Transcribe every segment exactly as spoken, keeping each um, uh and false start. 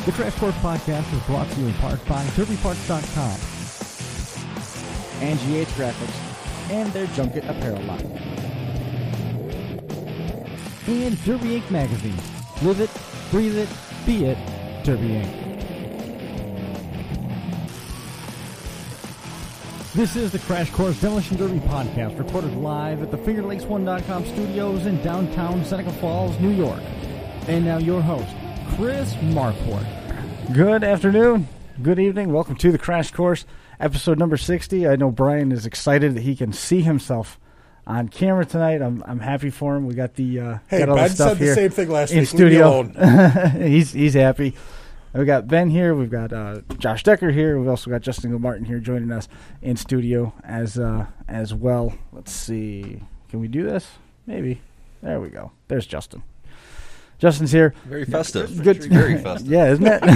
The Crash Course Podcast is brought to you in part by Derby Parts dot com and G H Graphics and their Junket Apparel line. And Derby Ink Magazine. Live it, breathe it, be it, Derby Ink. This is the Crash Course Demolition Derby Podcast, recorded live at the Finger Lakes one dot com studios in downtown Seneca Falls, New York. And now your host, Chris Marquardt. Good afternoon, good evening, welcome to the Crash Course, episode number sixty. I know Brian is excited that he can see himself on camera tonight. I'm I'm happy for him. We got the uh, hey, got all Ben the stuff said the here same thing last in week. studio. Leave me alone. he's he's happy. We got Ben here. We've got uh, Josh Decker here. We've also got Justin Gilmartin here joining us in studio as uh, as well. Let's see. Can we do this? Maybe. There we go. There's Justin. Justin's here. Very festive. Good. Very festive. Yeah, isn't it?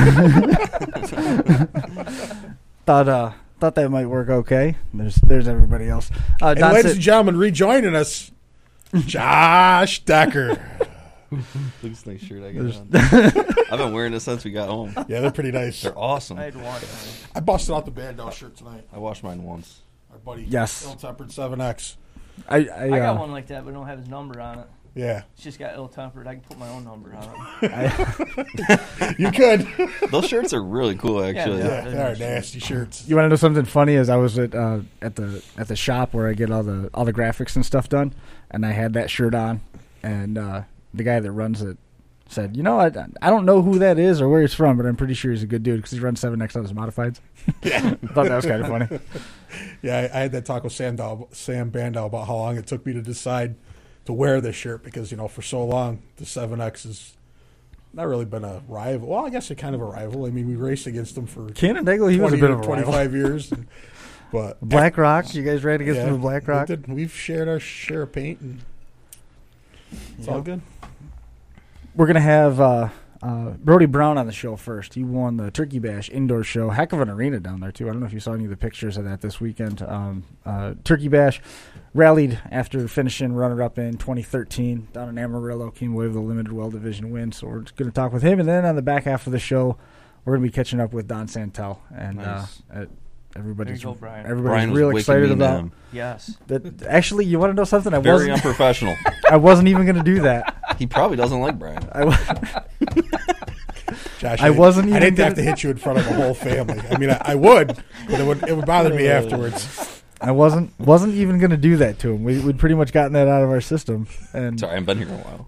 thought uh, thought that might work okay. There's there's everybody else. Uh, And ladies and gentlemen, rejoining us, Josh Decker. Look at this nice shirt I got on. I've been wearing this since we got home. Yeah, they're pretty nice. They're awesome. I had one. I busted out the Bandel shirt tonight. I washed mine once. Our buddy, Yes. Ill-Tempered seven X. I I, I got uh, one like that, but don't have his number on it. Yeah, It's just got ill-tempered. I can put my own number on it. I you could. Those shirts are really cool, actually. Yeah, Yeah, they are nasty shirts. You want to know something funny? Is I was at uh, at the at the shop where I get all the all the graphics and stuff done, and I had that shirt on, and uh, the guy that runs it said, "You know, I I don't know who that is or where he's from, but I'm pretty sure he's a good dude because he runs seven X on his modifieds." Yeah, I thought that was kind of funny. yeah. I, I had that talk with Sam, Dal, Sam Bandel about how long it took me to decide to wear this shirt because, you know, for so long the seven X has not really been a rival. Well, I guess a kind of a rival. I mean, we raced against them for Cannondale, he was a bit of a twenty-five rival. years. And, but Black Rock, you guys ran against yeah, him with Black Rock? we did. We've shared our share of paint, and it's Yep. all good. We're going to have uh, uh, Brody Brown on the show first. He won the Turkey Bash indoor show. Heck of an arena down there, too. I don't know if you saw any of the pictures of that this weekend. Um, uh, Turkey Bash rallied after finishing runner-up in twenty thirteen down in Amarillo. Came away with a limited well division win. So we're going to talk with him. And then on the back half of the show, we're going to be catching up with Don Santel. And Nice. uh, uh, everybody's, There you go, Brian. everybody's Brian was real wicked excited mean to about him. Yes. that. Actually, you want to know something? I Very wasn't, unprofessional. I wasn't even going to do that. He probably doesn't like Brian. I, wa- Josh, I wasn't I even didn't have gonna- to hit you in front of the whole family. I mean, I, I would, but it would it would bother me afterwards. I wasn't wasn't even going to do that to him. We, we'd pretty much gotten that out of our system. And Sorry, I've been here a while.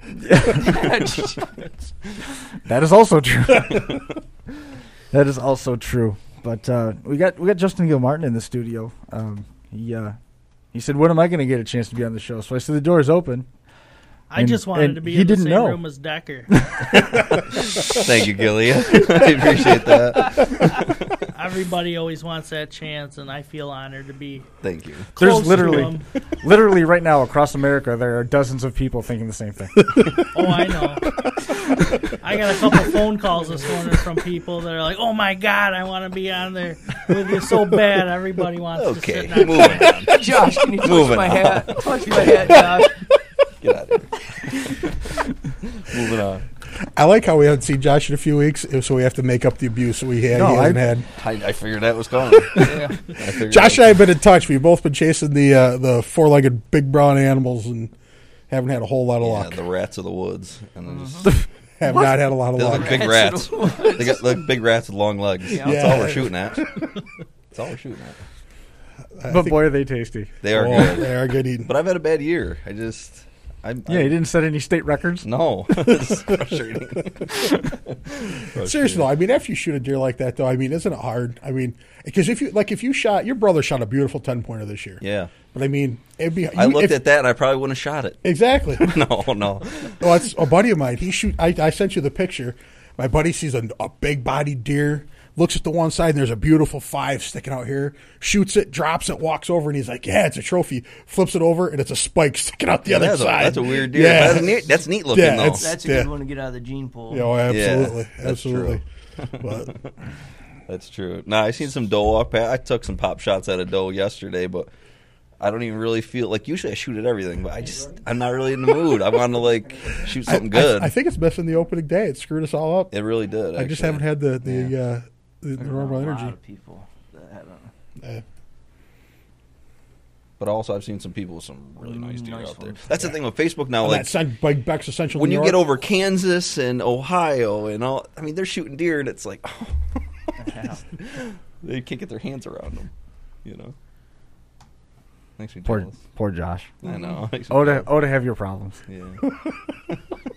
that is also true. That is also true. But uh, we got we got Justin Gilmartin in the studio. Um, he uh, he said, "When am I going to get a chance to be on the show?" So I said, "The door is open." I And- just wanted and to be he in the didn't same know. room as Decker. Thank you, Gilly. I appreciate that. Everybody always wants that chance, and I feel honored to be Thank you. There's close literally, to him. literally right now across America, there are dozens of people thinking the same thing. Oh, I know. I got a couple phone calls this morning from people that are like, "Oh my God, I want to be on there with you so bad." Everybody wants Okay, to sit next moving on. Josh, can you touch Moving my on. hat? Touch my hat, Josh. Get out of here. Moving on. I like how we haven't seen Josh in a few weeks, so we have to make up the abuse that we had. No, he hasn't I- had. I, I figured that was coming. Yeah. I figured Josh that and I have been in touch. We've both been chasing the uh, the four legged big brown animals and haven't had a whole lot of yeah, luck. the rats of the woods. And then just, Have not had a lot of they luck. look big Rats rats. of the woods. They got like big rats with long legs. Yeah. That's Yeah. all we're shooting at. That's all we're shooting at. I But think- boy, are they tasty. They are oh, good. They are good eating. But I've had a bad year. I just, I, Yeah, I he didn't set any state records. no. It's frustrating. Seriously, though, I mean, after you shoot a deer like that, though, I mean, isn't it hard? I mean, because if you like, if you shot your brother shot a beautiful ten pointer this year. Yeah. But I mean, it'd be. I you- looked if- at that and I probably wouldn't have shot it. exactly. No, no. Well, it's a buddy of mine. He shoot. I, I sent you the picture. My buddy sees a, a big bodied deer. Looks at the one side and there's a beautiful five sticking out here. Shoots it, drops it, walks over, and he's like, "Yeah, it's a trophy." Flips it over and it's a spike sticking out the Yeah, other that's, a, side. that's a weird deer. Yeah, That's neat, that's neat looking, Yeah, though. it's- That's a Yeah. good one to get out of the gene pool. Yeah, oh, absolutely, that's absolutely. But That's true. Nah, I seen some doe up. I took some pop shots at a doe yesterday, but I don't even really feel like usually I shoot at everything, but I just I'm not really in the mood. I want to like shoot something I, good. I, I think it's missing the opening day. It screwed us all up. It really did. I just actually. haven't had the the Yeah. uh, the, the There's normal a energy. lot of people that haven't. Uh, But also, I've seen some people with some really nice deer Nice out there. ones. That's the thing with Facebook now. on Like that Cen- like Beck's Essential when New you York, get over Kansas and Ohio and all, I mean, they're shooting deer, and it's like, oh, Yeah. they can't get their hands around them. You know. Makes me Poor, jealous. poor Josh. I know. Makes me Oh, to, jealous. oh, to have your problems. Yeah.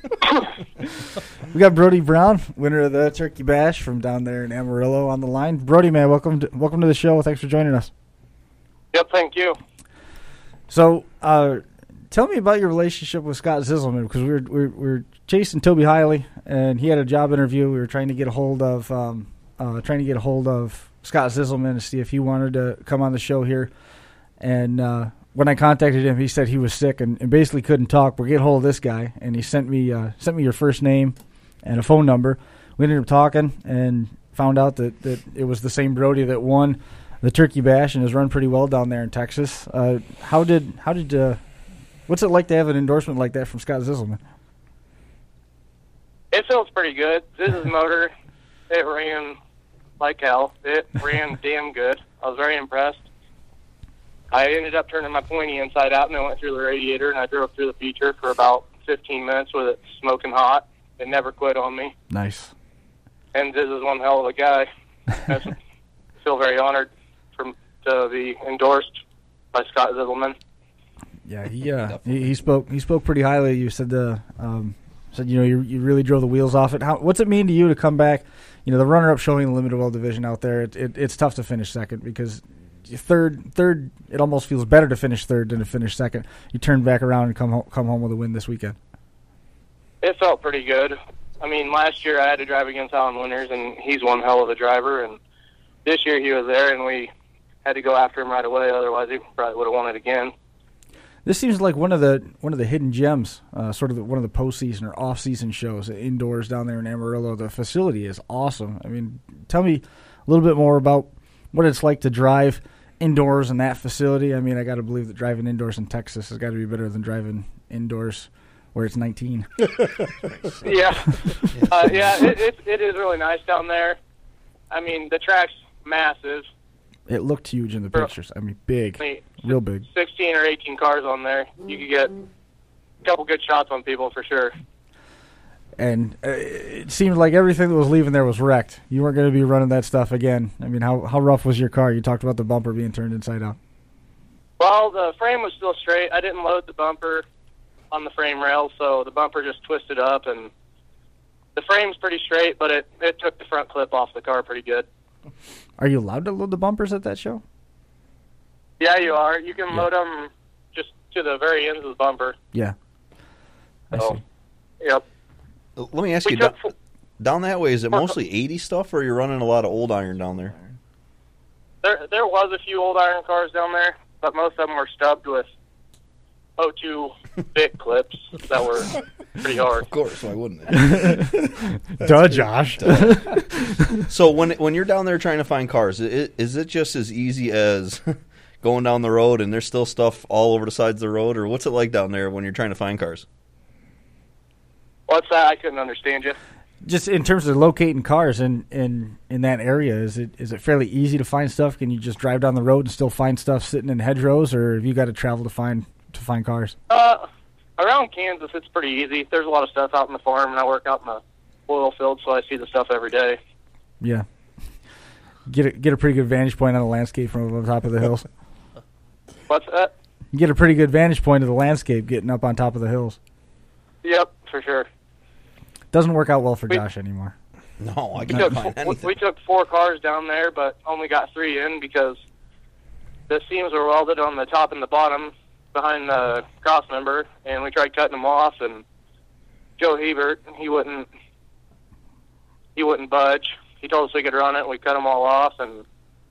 We got Brody Brown, winner of the Turkey Bash from down there in Amarillo, on the line. Brody, man, welcome to, welcome to the show. Thanks for joining us. Yep, thank you. So, uh, tell me about your relationship with Scott Zisselman, because we were, we, were, we were chasing Toby Hiley, and he had a job interview. We were trying to get a hold of um, uh, trying to get a hold of Scott Zisselman to see if he wanted to come on the show here. And uh, when I contacted him, he said he was sick and, and basically couldn't talk. But get a hold of this guy, and he sent me uh, sent me your first name and a phone number. We ended up talking and found out that, that it was the same Brody that won the Turkey Bash and has run pretty well down there in Texas. Uh, how did how did uh, what's it like to have an endorsement like that from Scott Zisselman? It feels pretty good. This is motor. It ran like hell. It ran damn good. I was very impressed. I ended up turning my pointy inside out, and I went through the radiator, and I drove through the feature for about fifteen minutes with it smoking hot. It never quit on me. Nice. And this is one hell of a guy. I feel very honored from to be endorsed by Scott Zisselman. Yeah, he uh, he, he spoke he spoke pretty highly. You said the um, said you know you you really drove the wheels off it. How what's it mean to you to come back? You know, the runner up showing the limited well division out there. It, it it's tough to finish second because third third it almost feels better to finish third than to finish second. You turn back around and come home, come home with a win this weekend. It felt pretty good. I mean, last year I had to drive against Alan Winters, and he's one hell of a driver. And this year he was there, and we had to go after him right away. Otherwise, he probably would have won it again. This seems like one of the one of the hidden gems, uh, sort of the, one of the postseason or off-season shows indoors down there in Amarillo. The facility is awesome. I mean, tell me a little bit more about what it's like to drive indoors in that facility. I mean, I got to believe that driving indoors in Texas has got to be better than driving indoors where it's nineteen. Yeah, uh, yeah, it, it it is really nice down there. I mean, the track's massive. It looked huge in the For- pictures. I mean, big, I mean, real big. sixteen or eighteen cars on there. You could get a couple good shots on people for sure. And uh, it seemed like everything that was leaving there was wrecked. You weren't going to be running that stuff again. I mean, how how rough was your car? You talked about the bumper being turned inside out. Well, the frame was still straight. I didn't load the bumper on the frame rail, so the bumper just twisted up, and the frame's pretty straight, but it, it took the front clip off the car pretty good. Are you allowed to load the bumpers at that show? Yeah, you are. You can load them just to the very ends of the bumper. Yeah. I So, see. yep. Let me ask We you, took down, down that way, is it mostly eighty stuff, or are you running a lot of old iron down there? There, there was a few old iron cars down there, but most of them were stubbed with oh two big clips that were pretty hard. Of course, why wouldn't it? Duh, Josh. So when when you're down there trying to find cars, is, is it just as easy as going down the road and there's still stuff all over the sides of the road, or what's it like down there when you're trying to find cars? What's that? I couldn't understand you. Just in terms of locating cars in, in, in that area, is it is it fairly easy to find stuff? Can you just drive down the road and still find stuff sitting in hedgerows, or have you got to travel to find to find cars? Uh, around Kansas, it's pretty easy. There's a lot of stuff out in the farm, and I work out in the oil field, so I see the stuff every day. Yeah. Get a, get a pretty good vantage point on the landscape from up on top of the hills. What's that? You get a pretty good vantage point of the landscape getting up on top of the hills. Yep, for sure. Doesn't work out well for We- Josh anymore. No, I We can't took, find we, anything. we took four cars down there, but only got three in because the seams were welded on the top and the bottom behind the cross member, and we tried cutting them off, and Joe Hebert, he wouldn't, he wouldn't budge. He told us we could run it, and we cut them all off, and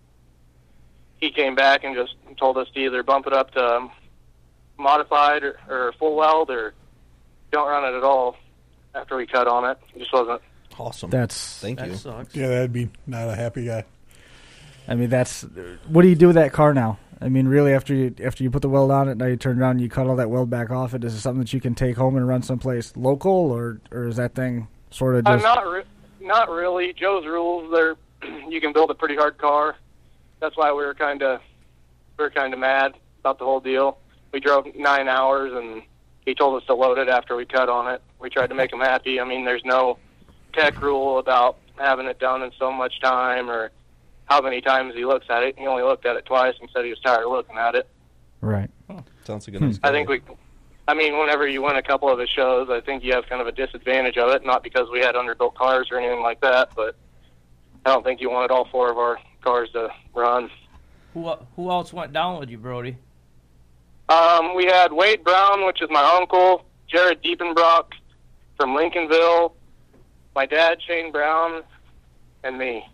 he came back and just told us to either bump it up to modified or, or full weld, or don't run it at all after we cut on it. It just wasn't. Awesome. That's Thank That you. sucks. Yeah, that'd be not a happy guy. I mean, that's what do you do with that car now? I mean, really, after you after you put the weld on it, now you turn around and you cut all that weld back off it. Is it something that you can take home and run someplace local, or or is that thing sort of Uh, just? not re- not really. Joe's rules. They're you can build a pretty hard car. That's why we were kind of we were kind of mad about the whole deal. We drove nine hours and he told us to load it after we cut on it. We tried to make him happy. I mean, there's no tech rule about having it done in so much time or how many times he looks at it. He only looked at it twice and said he was tired of looking at it. Right. Sounds like a nice I guy. think we, I mean, whenever you win a couple of his shows, I think you have kind of a disadvantage of it, not because we had underbuilt cars or anything like that, but I don't think you wanted all four of our cars to run. Who who else went down with you, Brody? Um, we had Wade Brown, which is my uncle, Jared Diepenbrock from Lincolnville, my dad, Shane Brown, and me.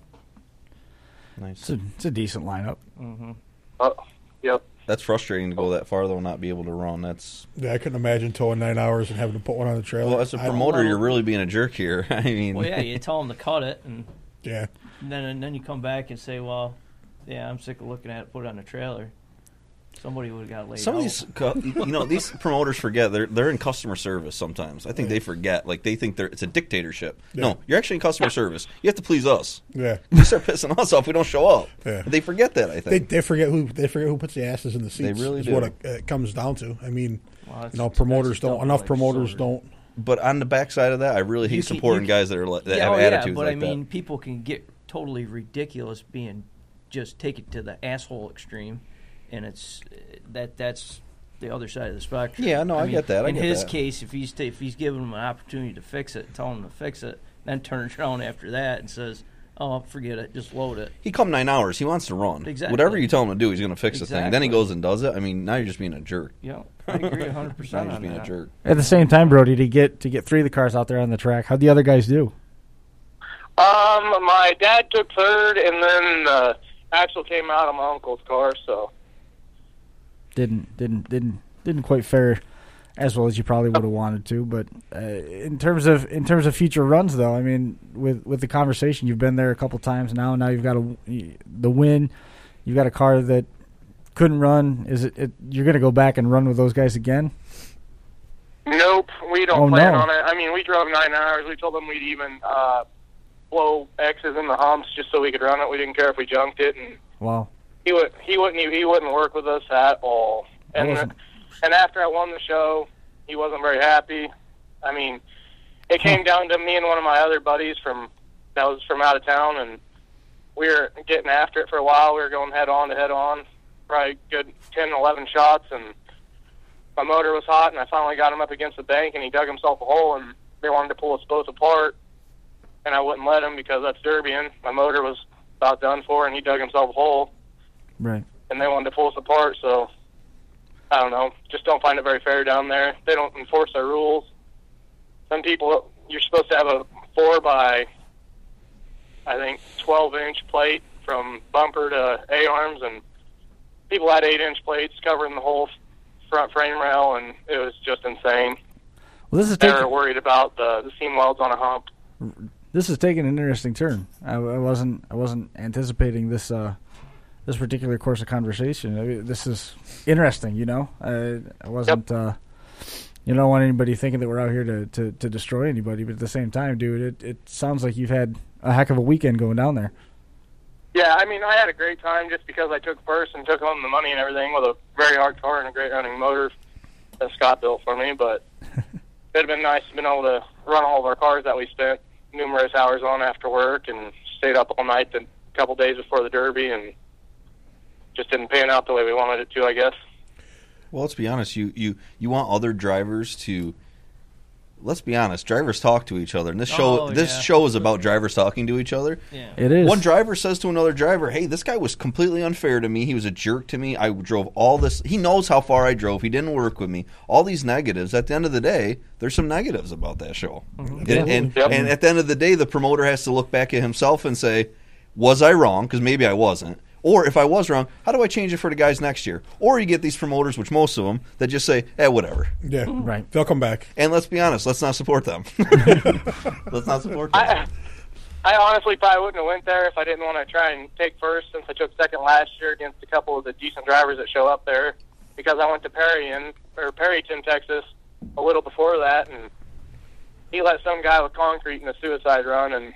Nice. It's a, it's a decent lineup. Mm-hmm. Oh, yep. That's frustrating to go that far, though, and not be able to run. That's Yeah, I couldn't imagine towing nine hours and having to put one on the trailer. well, as a I don't- promoter, you're really being a jerk here. I mean, Well, yeah, you tell them to cut it, and Yeah. then and then you come back and say, well, yeah, I'm sick of looking at it, put it on the trailer. Somebody would have got laid some out. of these, co- you know, these promoters forget they're they're in customer service. Sometimes I think they forget, like they think they're it's a dictatorship. Yeah. No, you're actually in customer service. You have to please us. Yeah. You start pissing us off, we don't show up. Yeah. They forget that. I They think. they forget who they forget who puts the asses in the seats. really is do. what it, it comes down to. I mean, Well, that's- you know, that's promoters a don't double-edged enough promoters sword. don't. But on the backside of that, I really hate You can- supporting you guys that are like, that yeah, have oh, attitudes yeah, but like I mean, that. people can get totally ridiculous, being just take it to the asshole extreme, and it's that that's the other side of the spectrum. Yeah, no, I mean, get that, I in get his that. case, if he's ta- if he's giving him an opportunity to fix it, telling him to fix it, then turns around after that and says, "Oh, forget it, just load it." He come nine hours. He wants to run. Exactly. Whatever you tell him to do, he's going to fix the thing. Then he Exactly. goes and does it. I mean, now you're just being a jerk. Yeah, I agree one hundred Now percent you're just on being that. a jerk. At the same time, Brody, to get to get three of the cars out there on the track, how'd the other guys do? Um, my dad took third, and then uh, Axel came out of my uncle's car, so. Didn't didn't didn't didn't quite fare as well as you probably would have wanted to. But uh, in terms of in terms of future runs, though, I mean, with with the conversation, you've been there a couple times now. Now you've got a, the win. You've got a car that couldn't run. Is it? it you're going to go back and run with those guys again? Nope, we don't Oh, plan no. on it. I mean, we drove nine hours. We told them we'd even uh, blow X's in the humps just so we could run it. We didn't care if we junked it, and Wow. he would he wouldn't he wouldn't work with us at all. I And wasn't- and after I won the show, he wasn't very happy. I mean, it came down to me and one of my other buddies from that was from out of town, and we were getting after it for a while. We were going head on to head on, probably good ten, eleven shots, and my motor was hot, and I finally got him up against the bank, and he dug himself a hole, and they wanted to pull us both apart, and I wouldn't let him because that's Derbyan. My motor was about done for, and he dug himself a hole, Right. and they wanted to pull us apart, so I don't know. Just don't find it very fair down there. They don't enforce their rules. Some people, you're supposed to have a four by, I think, twelve inch plate from bumper to A-arms, and people had eight inch plates covering the whole front frame rail, and it was just insane. Well, this is They taking were worried about the, the seam welds on a hump. this is taking an interesting turn. I, I wasn't I wasn't anticipating this uh, this particular course of conversation. I mean, this is interesting. You know, I, I wasn't. Uh, you don't want anybody thinking that we're out here to, to, to destroy anybody, but at the same time, dude, it, it sounds like you've had a heck of a weekend going down there. Yeah, I mean, I had a great time just because I took first and took home the money and everything with a very hard car and a great running motor that Scott built for me. But it'd have been nice to be able to run all of our cars that we spent numerous hours on after work and stayed up all night the couple days before the Derby, and just didn't pan out the way we wanted it to, I guess. Well, let's be honest. You, you, you want other drivers to. Let's be honest. Drivers talk to each other, and this show Oh, this yeah. show is about drivers talking to each other. Yeah. It is One driver says to another driver, "Hey, this guy was completely unfair to me. He was a jerk to me. I drove all this. He knows how far I drove. He didn't work with me. All these negatives. At the end of the day, there's some negatives about that show. And, and, Yep. and at the end of the day, the promoter has to look back at himself and say, was I wrong? Because maybe I wasn't. Or if I was wrong, how do I change it for the guys next year? Or you get these promoters, which most of them, that just say, eh, whatever. Yeah, Right. They'll come back. And let's be honest, let's not support them. Let's not support them. I, I honestly probably wouldn't have went there if I didn't want to try and take first, since I took second last year against a couple of the decent drivers that show up there, because I went to Perryton, or Perryton, Texas, a little before that, and he let some guy with concrete in a suicide run, and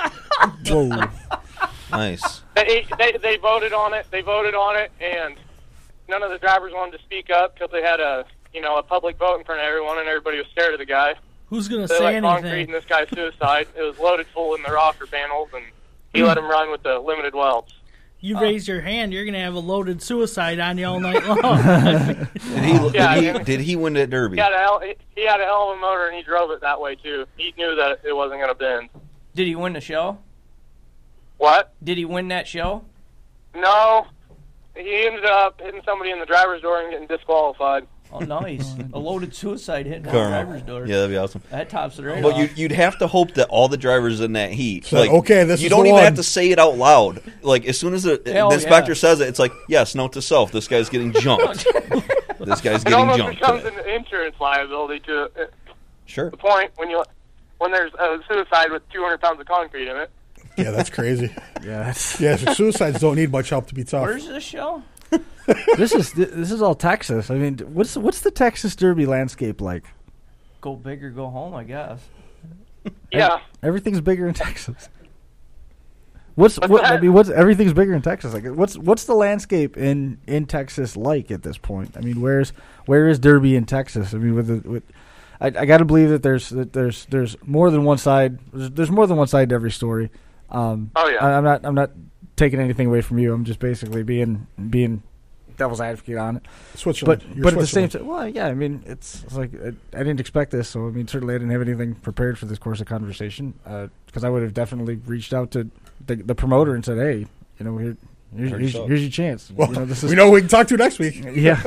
Whoa. Nice. they, they they voted on it. They voted on it, and none of the drivers wanted to speak up because they had a you know a public vote in front of everyone, and everybody was scared of the guy. Who's going to They say let concrete anything? in this guy's suicide. It was loaded full in the rocker panels, and he let him run with the limited welds. You raise your hand, you're going to have a loaded suicide on you all night long. Did he? Yeah, did, he and- did he win that derby? He had a hell, he had a hell of a motor, and he drove it that way too. He knew that it wasn't going to bend. Did he win the show? What? Did he win that show? No, he ended up hitting somebody in the driver's door and getting disqualified. Oh, nice. A loaded suicide hitting the Colonel. driver's door. Yeah, that'd be awesome. That tops it right But off. you, you'd have to hope that all the drivers in that heat, So, like, okay, this you is don't the even one. have to say it out loud. Like, as soon as the, Hell the inspector yeah. says it, it's like, yes, note to self, this guy's getting jumped. This guy's It getting almost jumped. becomes today. an insurance liability to uh, Sure. the point when you when there's a suicide with two hundred pounds of concrete in it. Yeah, that's crazy. Yeah, that's, Yeah, so suicides don't need much help to be tough. Where's this show? this is this is all Texas. I mean, what's what's the Texas Derby landscape like? Go big or go home, I guess. Yeah, Everything's bigger in Texas. What's What's what? I that? mean, what's everything's bigger in Texas? Like, what's what's the landscape in, in Texas like at this point? I mean, where's where is Derby in Texas? I mean, with the with, I, I got to believe that there's that there's there's more than one side. There's, there's more than one side to every story. Um, Oh, yeah. I, I'm not I'm not taking anything away from you. I'm just basically being being devil's advocate on it. Switzerland. But You're but at the same Switzerland. time, well, yeah, I mean, it's, it's like I, I didn't expect this, so I mean, certainly I didn't have anything prepared for this course of conversation because I would have definitely reached out to the, the promoter and said, hey, you know, here, here's, Hurry here's, up. here's your chance. Well, you know, this is we know who we can talk to next week. yeah,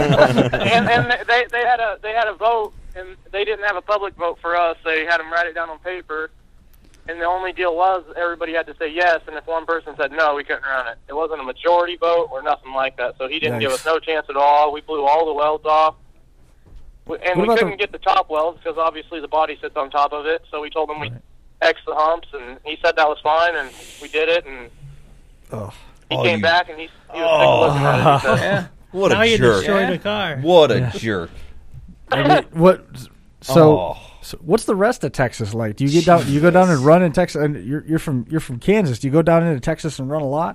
and and they they had a they had a vote, and they didn't have a public vote for us. They had them write it down on paper, and the only deal was everybody had to say yes, and if one person said no, we couldn't run it. It wasn't a majority vote or nothing like that, so he didn't give Yikes. us no chance at all. We blew all the welds off, We- and What we about couldn't the- get the top welds because obviously the body sits on top of it. So we told him we X the humps, and he said that was fine, and we did it, and oh, he Oh, came you- back and he, he was oh. looking at it. He said, Yeah. What now a you jerk. destroyed Yeah. a car. What a Yeah. jerk. I mean, what? So, Oh. so what's the rest of Texas like? Do you get down? You go down and run in Texas, and you're you're from you're from Kansas. Do you go down into Texas and run a lot?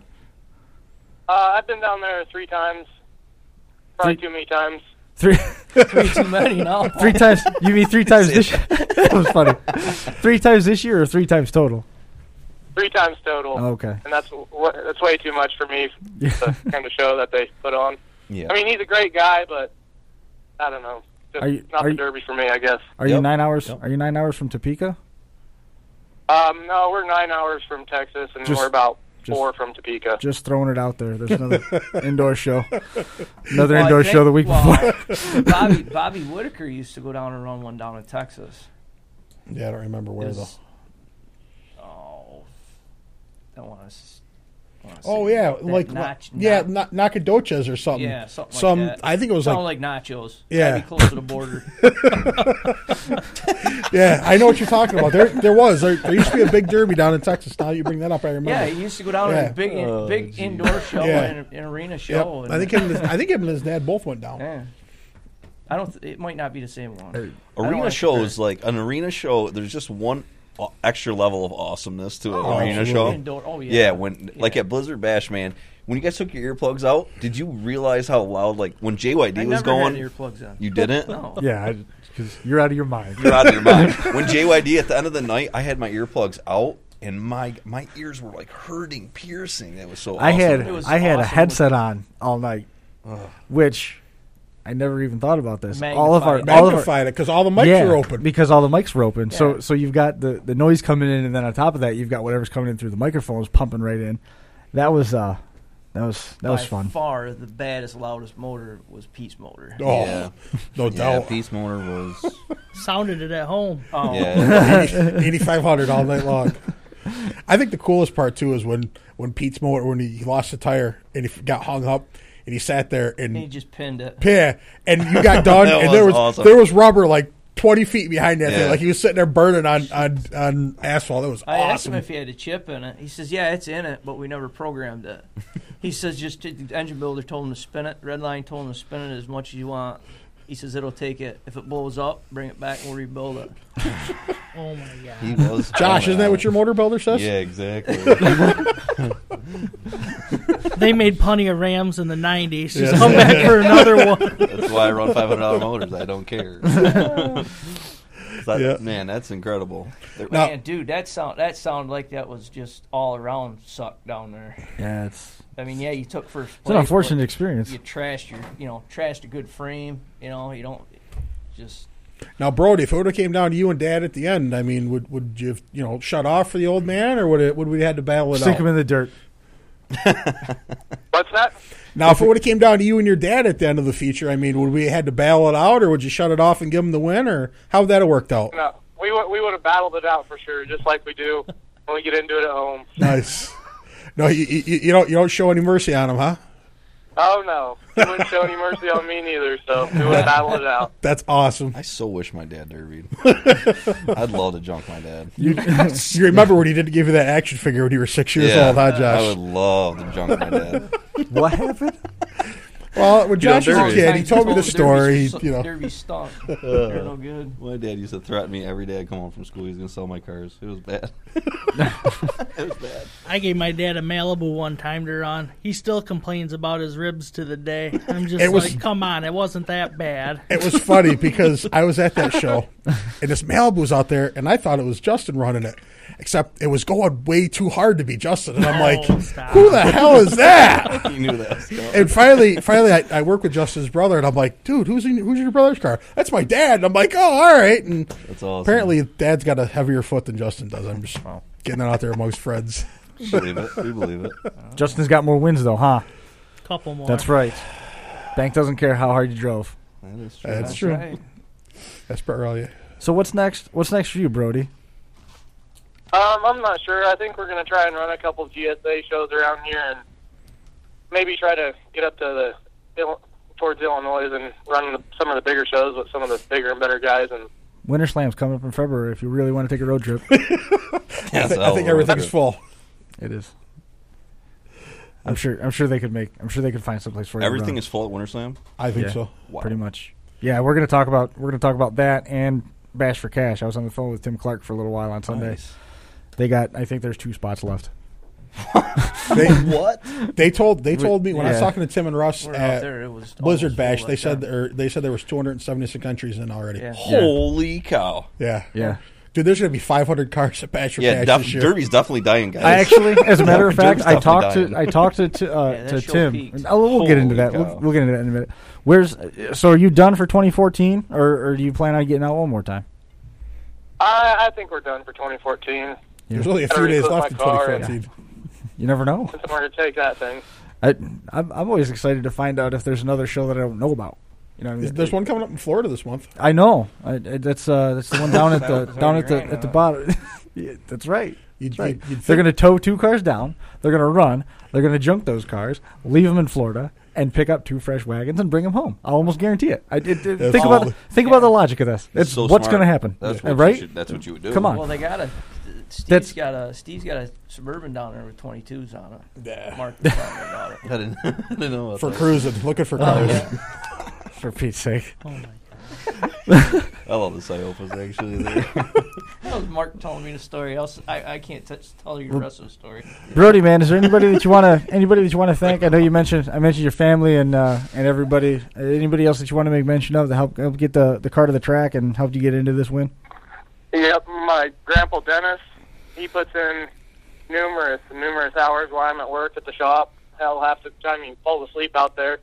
Uh, I've been down there three times, probably Three- too many times. Three Three too many now. three times. You mean three times this year? That was funny. Three times this year or three times total? Three times total. Oh, okay. And that's wh- that's way too much for me, Yeah. the kind of show that they put on. Yeah. I mean, he's a great guy, but I don't know. Just Are you- not are the you- Derby for me, I guess. Are you Yep. nine hours? Yep. Are you nine hours from Topeka? Um, no, we're nine hours from Texas, and Just- we're about just- four from Topeka. Just throwing it out there. There's another indoor show. Another Well, I indoor think- show the week well, before. Bobby Bobby Whitaker used to go down and run one down in Texas. Yeah, I don't remember where though. Is- Oh, I don't want to. Oh yeah, like notch, yeah, not, na- Nacogdoches or something. yeah, something like Some that. I think it was Sound like, like nachos. Yeah. Gotta be close to the border. yeah, I know what you're talking about. There there was there, there used to be a big derby down in Texas. Now you bring that up, I remember. Yeah, he used to go down Yeah. to a big, in, Oh, big gee. indoor show Yeah. and an arena Yep. show. and- I think him and his, I think him and his dad both went down. Yeah. I don't. Th- it might not be the same one. I don't Arena like shows, like an arena show, there's just one uh, extra level of awesomeness to an Oh, arena absolutely. show. Indoor, oh yeah. Yeah, when like Yeah. at Blizzard Bash, man, when you guys took your earplugs out, did you realize how loud, like when J Y D I was never going, had earplugs in. you didn't? No. Yeah, because you're out of your mind. You're out of your mind. When J Y D at the end of the night, I had my earplugs out, and my my ears were like hurting, piercing. It was so. I awesome. had It was I had a awesome. headset on all night, which I never even thought about this. All of our Magnified. all of our Magnified it because all the mics yeah, were open. because all the mics were open. So Yeah. so you've got the, the noise coming in, and then on top of that, you've got whatever's coming in through the microphones pumping right in. That was uh, that was that was By fun. far, the baddest, loudest motor was Pete's motor. Oh, Yeah. no Yeah, doubt. Peace Motor was. Sounded it at home. Oh, Yeah. eighty-five hundred all night long. I think the coolest part too is when when Pete's motor when he lost the tire and he got hung up and he sat there and he and just pinned it. yeah, and you got done That and there was was awesome. there was rubber like twenty feet behind that Yeah. thing, like he was sitting there burning on on, on asphalt. It was I asked him awesome. if he had a chip in it. He says, yeah, it's in it, but we never programmed it. He says, just the engine builder told him to spin it. Redline told him to spin it as much as you want. He says, it'll take it. If it blows up, bring it back and we'll rebuild it. Oh my god. He was Josh, isn't that what your motor builder says? Yeah, exactly. They made plenty of Rams in the nineties. Just Yeah. come back for another one. That's why I run five hundred dollar motors. I don't care. That- Yeah. Man, that's incredible. They're- Now- Man, dude, that sound that sounded like that was just all around suck down there. Yeah, it's I mean, yeah, you took first place. it's an unfortunate but experience. You trashed your, you know, trashed a good frame. You know, you don't just. Now, Brody, if it would have came down to you and Dad at the end, I mean, would would you have, you know, shut off for the old man, or would it would we had to battle it Sink out? him in the dirt. What's that? Now, if it would have came down to you and your dad at the end of the feature, I mean, would we had to battle it out, or would you shut it off and give him the win, or how would that have worked out? No, we would we would have battled it out for sure, just like we do when we get into it at home. Nice. No, you, you, you don't you don't show any mercy on him, huh? Oh no, he wouldn't show any mercy on me neither. So we would have battled it out. That's awesome. I so wish my dad derbied. I'd love to junk my dad. You, you remember when he didn't give you that action figure when you were six years Yeah, old, huh, Josh? I would love to junk my dad. What happened? Well, when You know, Josh was a Derby- kid, he told me the Derby story. stu- You know, Derby stunk. They're no good. My dad used to threaten me every day I come home from school. He's going to sell my cars. It was bad. It was bad. I gave my dad a Malibu one time to run. He still complains about his ribs to the day. I'm just It was- like, come on, it wasn't that bad. it was funny because I was at that show, and this Malibu was out there, and I thought it was Justin running it, except it was going way too hard to be Justin, and I'm like, Oh, stop. who the hell is that? He knew that was coming. And finally, finally, I, I work with Justin's brother, and I'm like, dude, who's in, who's in your brother's car? That's my dad. And I'm like, oh, all right. And That's awesome. apparently, Dad's got a heavier foot than Justin does. I'm just getting that out there amongst friends. We believe it. We believe it. Justin's got more wins though, huh? Couple more. That's right. Bank doesn't care how hard you drove. That is true. That's That's true. right. That's probably So what's next? What's next for you, Brody? Um, I'm not sure. I think we're going to try and run a couple of G S A shows around here, and maybe try to get up to the Ill- towards Illinois and run the, some of the bigger shows with some of the bigger and better guys. And Winter Slam's coming up in February. If you really want to take a road trip, I, That's thi- a I think hell of a everything's trip. full. it is. I'm sure. I'm sure they could make. I'm sure they could find some place for you. Everything to is full at Winter Slam? I think Yeah. so. Wow. pretty much. Yeah, we're gonna talk about we're gonna talk about that and Bash for Cash. I was on the phone with Tim Clark for a little while on Sunday. Nice. They got. I think there's two spots left. They, What? they told they told me when I was Yeah. talking to Tim and Russ We're out at there. It was Blizzard almost Bash. full They that said time. or they said there was two hundred seventy-six entries in already. Yeah. Holy cow. Yeah. Yeah. Dude, there's going to be five hundred cars at Bash for Yeah, Cash def- this year. Derby's definitely dying, guys. I actually, as a matter of fact, Jim's I definitely talked dying. to I talked to to, uh, Yeah, that to show Tim. peaked. Oh, we'll get into Holy that. We'll, cow. we'll get into that in a minute. Where's so are you done for twenty fourteen, or, or do you plan on getting out one more time? I, I think we're done for twenty fourteen. There's only a I few already days put left in my car twenty in. fourteen. You never know. Somewhere to take that thing. I, I'm, I'm always excited to find out if there's another show that I don't know about. You know, what I mean? There's one coming up in Florida this month. I know. I, I, that's uh, that's the one down at the That's down at the already at the right, bottom. Yeah, that's right. You'd, That's right. you'd, you'd They're think- going to tow two cars down. They're going to run. They're going to junk those cars, leave them in Florida, and pick up two fresh wagons and bring them home. I'll almost guarantee it. I, it, it- That's think all about the- think about the logic of this. That's It's so what's smart. going to happen, That's Uh, what right? You should, that's what you would do. Come on. Well, they got a. Steve's That's- got a. Steve's got a Suburban down there with twenty-twos on it. Yeah. Mark was telling me about it. I didn't, I didn't know about for that. cruising, looking for Oh, cars. Yeah. For Pete's sake. Oh my god. I love the Psyopas, actually. There. That was Mark telling me the story. Else, I, I can't touch, tell you the rest of the story. Brody, man, is there anybody that you want to anybody that you want to thank? I know you mentioned I mentioned your family and uh, and everybody. Uh, anybody else that you want to make mention of to help, help get the, the car to the track and help you get into this win? Yep, my grandpa Dennis, he puts in numerous, numerous hours while I'm at work at the shop. Hell, half the time he falls asleep out there.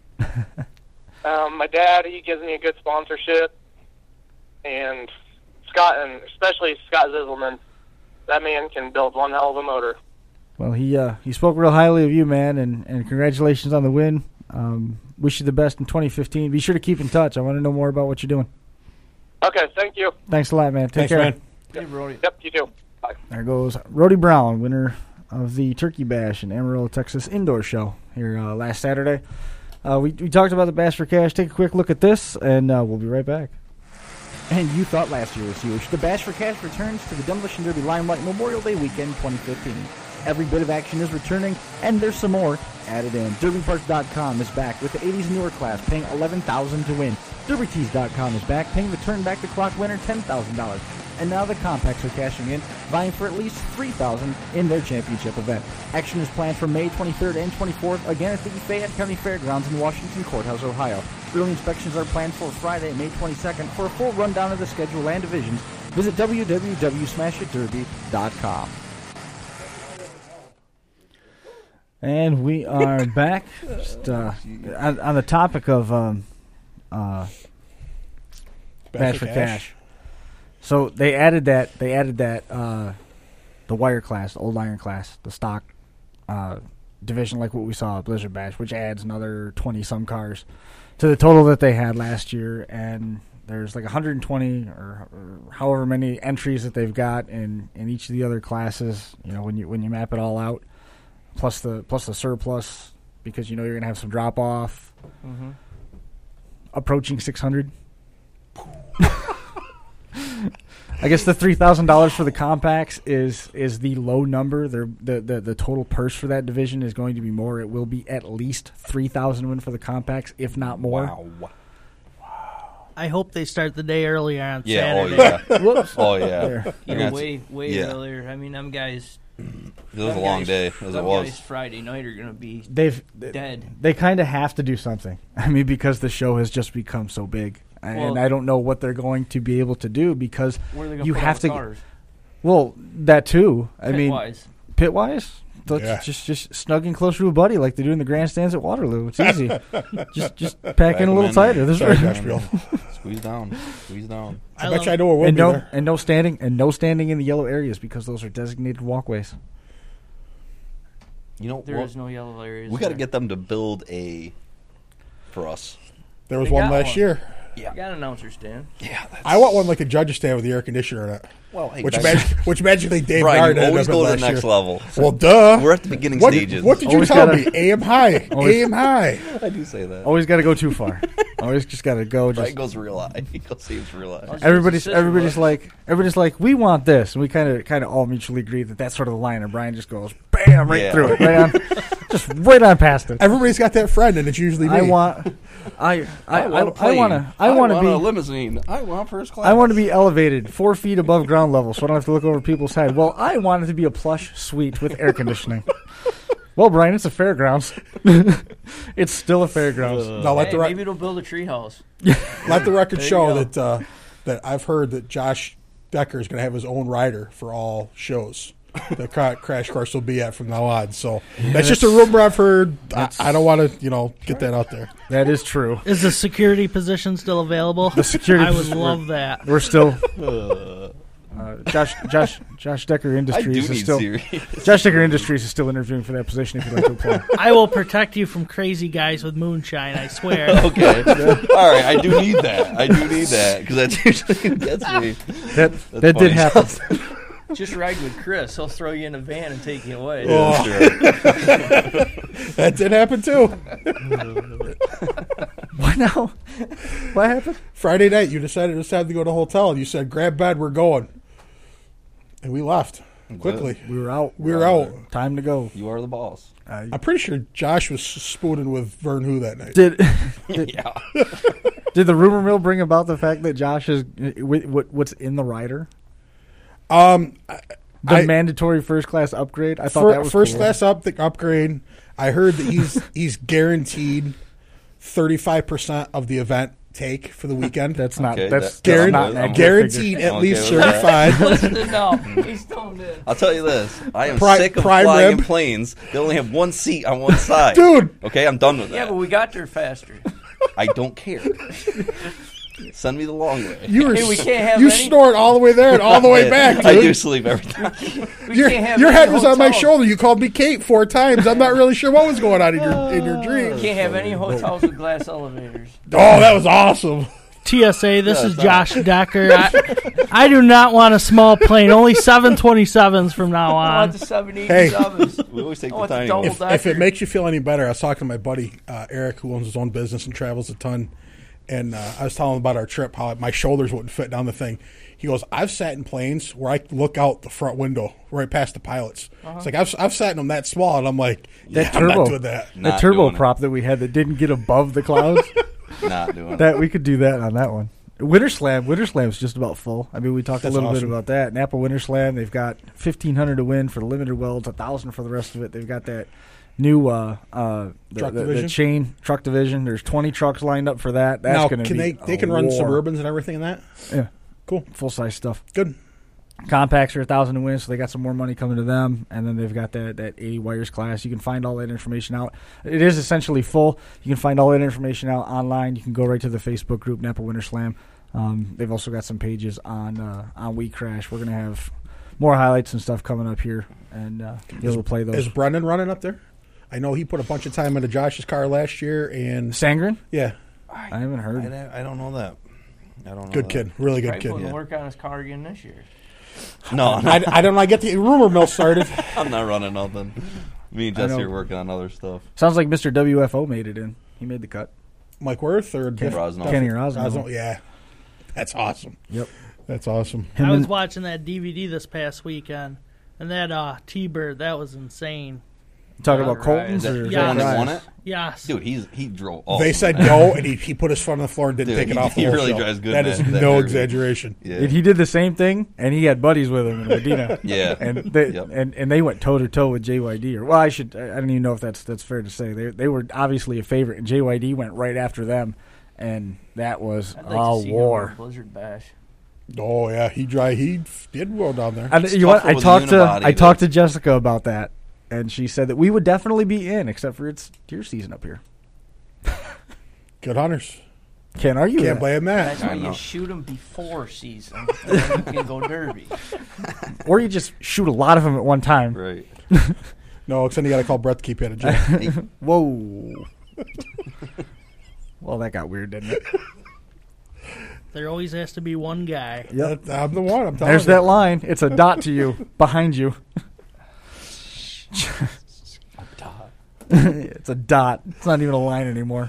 um, my dad, he gives me a good sponsorship. And Scott, and especially Scott Zizelman, that man can build one hell of a motor. Well, he uh, he spoke real highly of you, man, and, and congratulations on the win. Um, wish you the best in twenty fifteen. Be sure to keep in touch. I want to know more about what you're doing. Okay, thank you. Thanks a lot, man. Take Thanks, care. man. Hey, Brody. Yep, you too. Bye. There goes Rody Brown, winner of the Turkey Bash in Amarillo, Texas indoor show here uh, last Saturday. Uh, we, we talked about the Bash for Cash. Take a quick look at this, and uh, we'll be right back. And you thought last year was huge. The Bash for Cash returns to the Demolition Derby Limelight Memorial Day weekend twenty fifteen. Every bit of action is returning, and there's some more added in. Derby Parts dot com is back with the eighties newer class, paying eleven thousand dollars to win. Derby Tees dot com is back, paying the turn back the clock winner ten thousand dollars. And now the Compacts are cashing in, vying for at least three thousand dollars in their championship event. Action is planned for May twenty-third and twenty-fourth, again at the Fayette County Fairgrounds in Washington Courthouse, Ohio. Early inspections are planned for Friday, May twenty-second. For a full rundown of the schedule and divisions, visit w w w dot smash it derby dot com. And we are back. Just, uh, on, on the topic of um, uh, Bash for Cash. So they added that. They added that uh, the wire class, the old iron class, the stock uh, division, like what we saw at Blizzard Bash, which adds another twenty some cars to the total that they had last year. And there's like one hundred twenty or, or however many entries that they've got in, in each of the other classes. You know, when you when you map it all out. Plus the plus the surplus, because you know you're gonna have some drop off. Mm-hmm. Approaching six hundred. I guess the three thousand dollars for the compacts is is the low number. They're, the the the total purse for that division is going to be more. It will be at least three thousand win for the compacts, if not more. Wow. I hope they start the day earlier on Yeah. Saturday. Oh yeah. Whoops. Oh yeah. There. Yeah, You're gonna- way, way yeah. earlier. I mean, them guys. It was a long day, as it them was. guys Friday night are going to be They've dead. They kind of have to do something. I mean, because the show has just become so big, and Well- I don't know what they're going to be able to do because Where are they going you put all have the to. cars? Well, that too. I mean, Pit-wise. pit wise, Yeah. just just snugging closer to a buddy like they do in the grandstands at Waterloo. It's easy. just just pack Pack in a 'em little in. tighter. This Sorry, is Josh Beal. Squeeze down. Squeeze down. I, I bet love- you I know where we'll and be no there. and no standing and no standing in the yellow areas because those are designated walkways. You know There what? is no yellow areas. We got to there. get them to build a for us. There was They one got last one. year. You got an announcer stand. Yeah. That's, I want one like the judges stand with the air conditioner in it. Well, hey, Which, that's- mag- which magically Dave Brian, Gard you ended always up at go to the last next year. level. Well, duh. We're at the beginning what, stages. what did you Always tell gotta- me? A M high. Always- A M high. I do say that. Always got to go too far. Always just got to go. Brian Just goes real high. He goes seems real high. everybody's Sister, everybody's bud. like everybody's like we want this, and we kind of kind of all mutually agree that that's sort of the line. And Brian just goes bam right Yeah. through it, right on, just right on past it. Everybody's got that friend, and it's usually me. I want. I I I want to I want to a be limousine. I want first class. I want to be elevated four feet above ground level, so I don't have to look over people's head. Well, I want it to be a plush suite with air conditioning. Well, Brian, it's a fairgrounds. It's still a fairgrounds. Now let Hey, the re- maybe it'll build a treehouse. let the record There you show go. that uh, that I've heard that Josh Decker is going to have his own rider for all shows. The cra- crash course will be at from now on. So that's just a rumor I've heard. I, I don't want to, you know, get that out there. That is true. Is the security position still available? The security I would position- love that. We're still. Uh, Josh Josh Josh Decker I do Industries is need still. serious. Josh Decker Industries is still interviewing for that position. If you'd like to apply. I will protect you from crazy guys with moonshine. I swear. Okay. All right. I do need that. I do need that because that's usually what gets me. That That's that did funny. happen. Just ride with Chris. He'll throw you in a van and take you away. Oh. Sure. That did happen too. What now? What happened? Friday night, you decided it's time to go to a hotel, and you said, "Grab bed, we're going," and we left quickly. We were out. We were out. Time to go. You are the boss. Uh, I'm pretty sure Josh was spooning with Vern Hu that night. did Yeah. did the rumor mill bring about the fact that Josh is what what- what's in the rider? Um, The I- mandatory first class upgrade. I thought fir- that was first cool. class up the upgrade. I heard that he's he's guaranteed thirty-five percent of the event take for the weekend. That's not. Okay, that's, that- that's Guaran- not an I'm accurate guaranteed figure. at I'm least okay with that. thirty-five. Listen, no, he's stoned in. I'll tell you this. I am Pri- sick of prime flying in rib. planes. They only have one seat on one side. Dude. Okay, I'm done with Yeah, that. but we got there faster. I don't care. Send me the long way. You were Hey, we s- can't have you any- snored all the way there and all the way back, I dude. do sleep every time. We Your, can't have your any head was on my hotels. shoulder. You called me Kate four times. I'm not really sure what was going on in your in your dream. Can't have any hotels with glass elevators. Oh, that was awesome. T S A, this Yeah, is it's Josh Decker. I, I do not want a small plane. Only seven twenty-sevens from now I want on. the seven Hey. eighty-sevens. We always take I the want the tiny double one. If, if it Decker. makes you feel any better, I was talking to my buddy uh, Eric, who owns his own business and travels a ton, and uh, I was telling him about our trip, how my shoulders wouldn't fit down the thing. He goes, I've sat in planes where I look out the front window right past the pilots. Uh-huh. It's like, I've, I've sat in them that small, and I'm like, yeah, that I'm turbo, not doing that. The Not turbo doing it. prop that we had that didn't get above the clouds. Not doing it. That we could do that on that one. Winter Slam, Winter Slam's just about full. I mean, we talked That's a little awesome. bit about that. Napa Winter Slam, they've got fifteen hundred to win for the limited welds, a thousand for the rest of it. They've got that new uh, uh, the, Truck the, division? the chain truck division. There's twenty trucks lined up for that. That's Now, going to can be they they a can run war. Suburbans and everything in that? Yeah, Cool. full size stuff. Good. Compacts are a thousand to win, so they got some more money coming to them. And then they've got that that eighty wires class. You can find all that information out. It is essentially full. You can find all that information out online. You can go right to the Facebook group Napa Winter Slam. Um, they've also got some pages on uh, on We Crash. We're gonna have more highlights and stuff coming up here, and uh, be able to play those. Is Brendan running up there? I know he put a bunch of time into Josh's car last year, and Sangren? yeah, I haven't heard. I, I don't know that. I don't know good that. kid, really good Probably kid. putting Yeah. work on his car again this year. No, I, I don't know. I get the rumor mill started. I'm not running nothing. Me and I Jesse know. are working on other stuff. Sounds like Mister W F O made it in. He made the cut. Mike Worth or Ken diff- Rosnow. Kenny Rosnow. Rosnow, yeah, that's awesome. Yep. That's awesome. Him I was and- watching that D V D this past weekend, and that uh, T-Bird, that was insane. Talking about Right. Colton's Is that or the Yeah. one that Rise? won it? Yes. Dude, he's he drove all They of said them. no, and he, he put his foot on the floor and didn't Dude, take it he- off the he whole really show. drives good That in is that- that no derby. exaggeration. Yeah. And he did the same thing, and he had buddies with him in Medina. Yeah. and they Yep. and, and they went toe to toe with J Y D. Or well, I should I don't even know if that's that's fair to say. They they were obviously a favorite, and J Y D went right after them, and that was I'd a like to see him war. in a Blizzard Bash. Oh yeah, he dry. He did well down there. And It's you know what? tougher I with talked to unibody I than- talked to Jessica about that, and she said that we would definitely be in, except for it's deer season up here. Good hunters. Can't argue Can't that. blame That's that. I why know. you shoot them before season, and then you can go derby. Or you just shoot a lot of them at one time. Right. No, because then you got to call Brett to keep you out of jail. Whoa. Well, that got weird, didn't it? There always has to be one guy. Yep. That- I'm the one. I'm telling There's you. that line. It's a dot to you, behind you. It's a dot. It's not even a line anymore.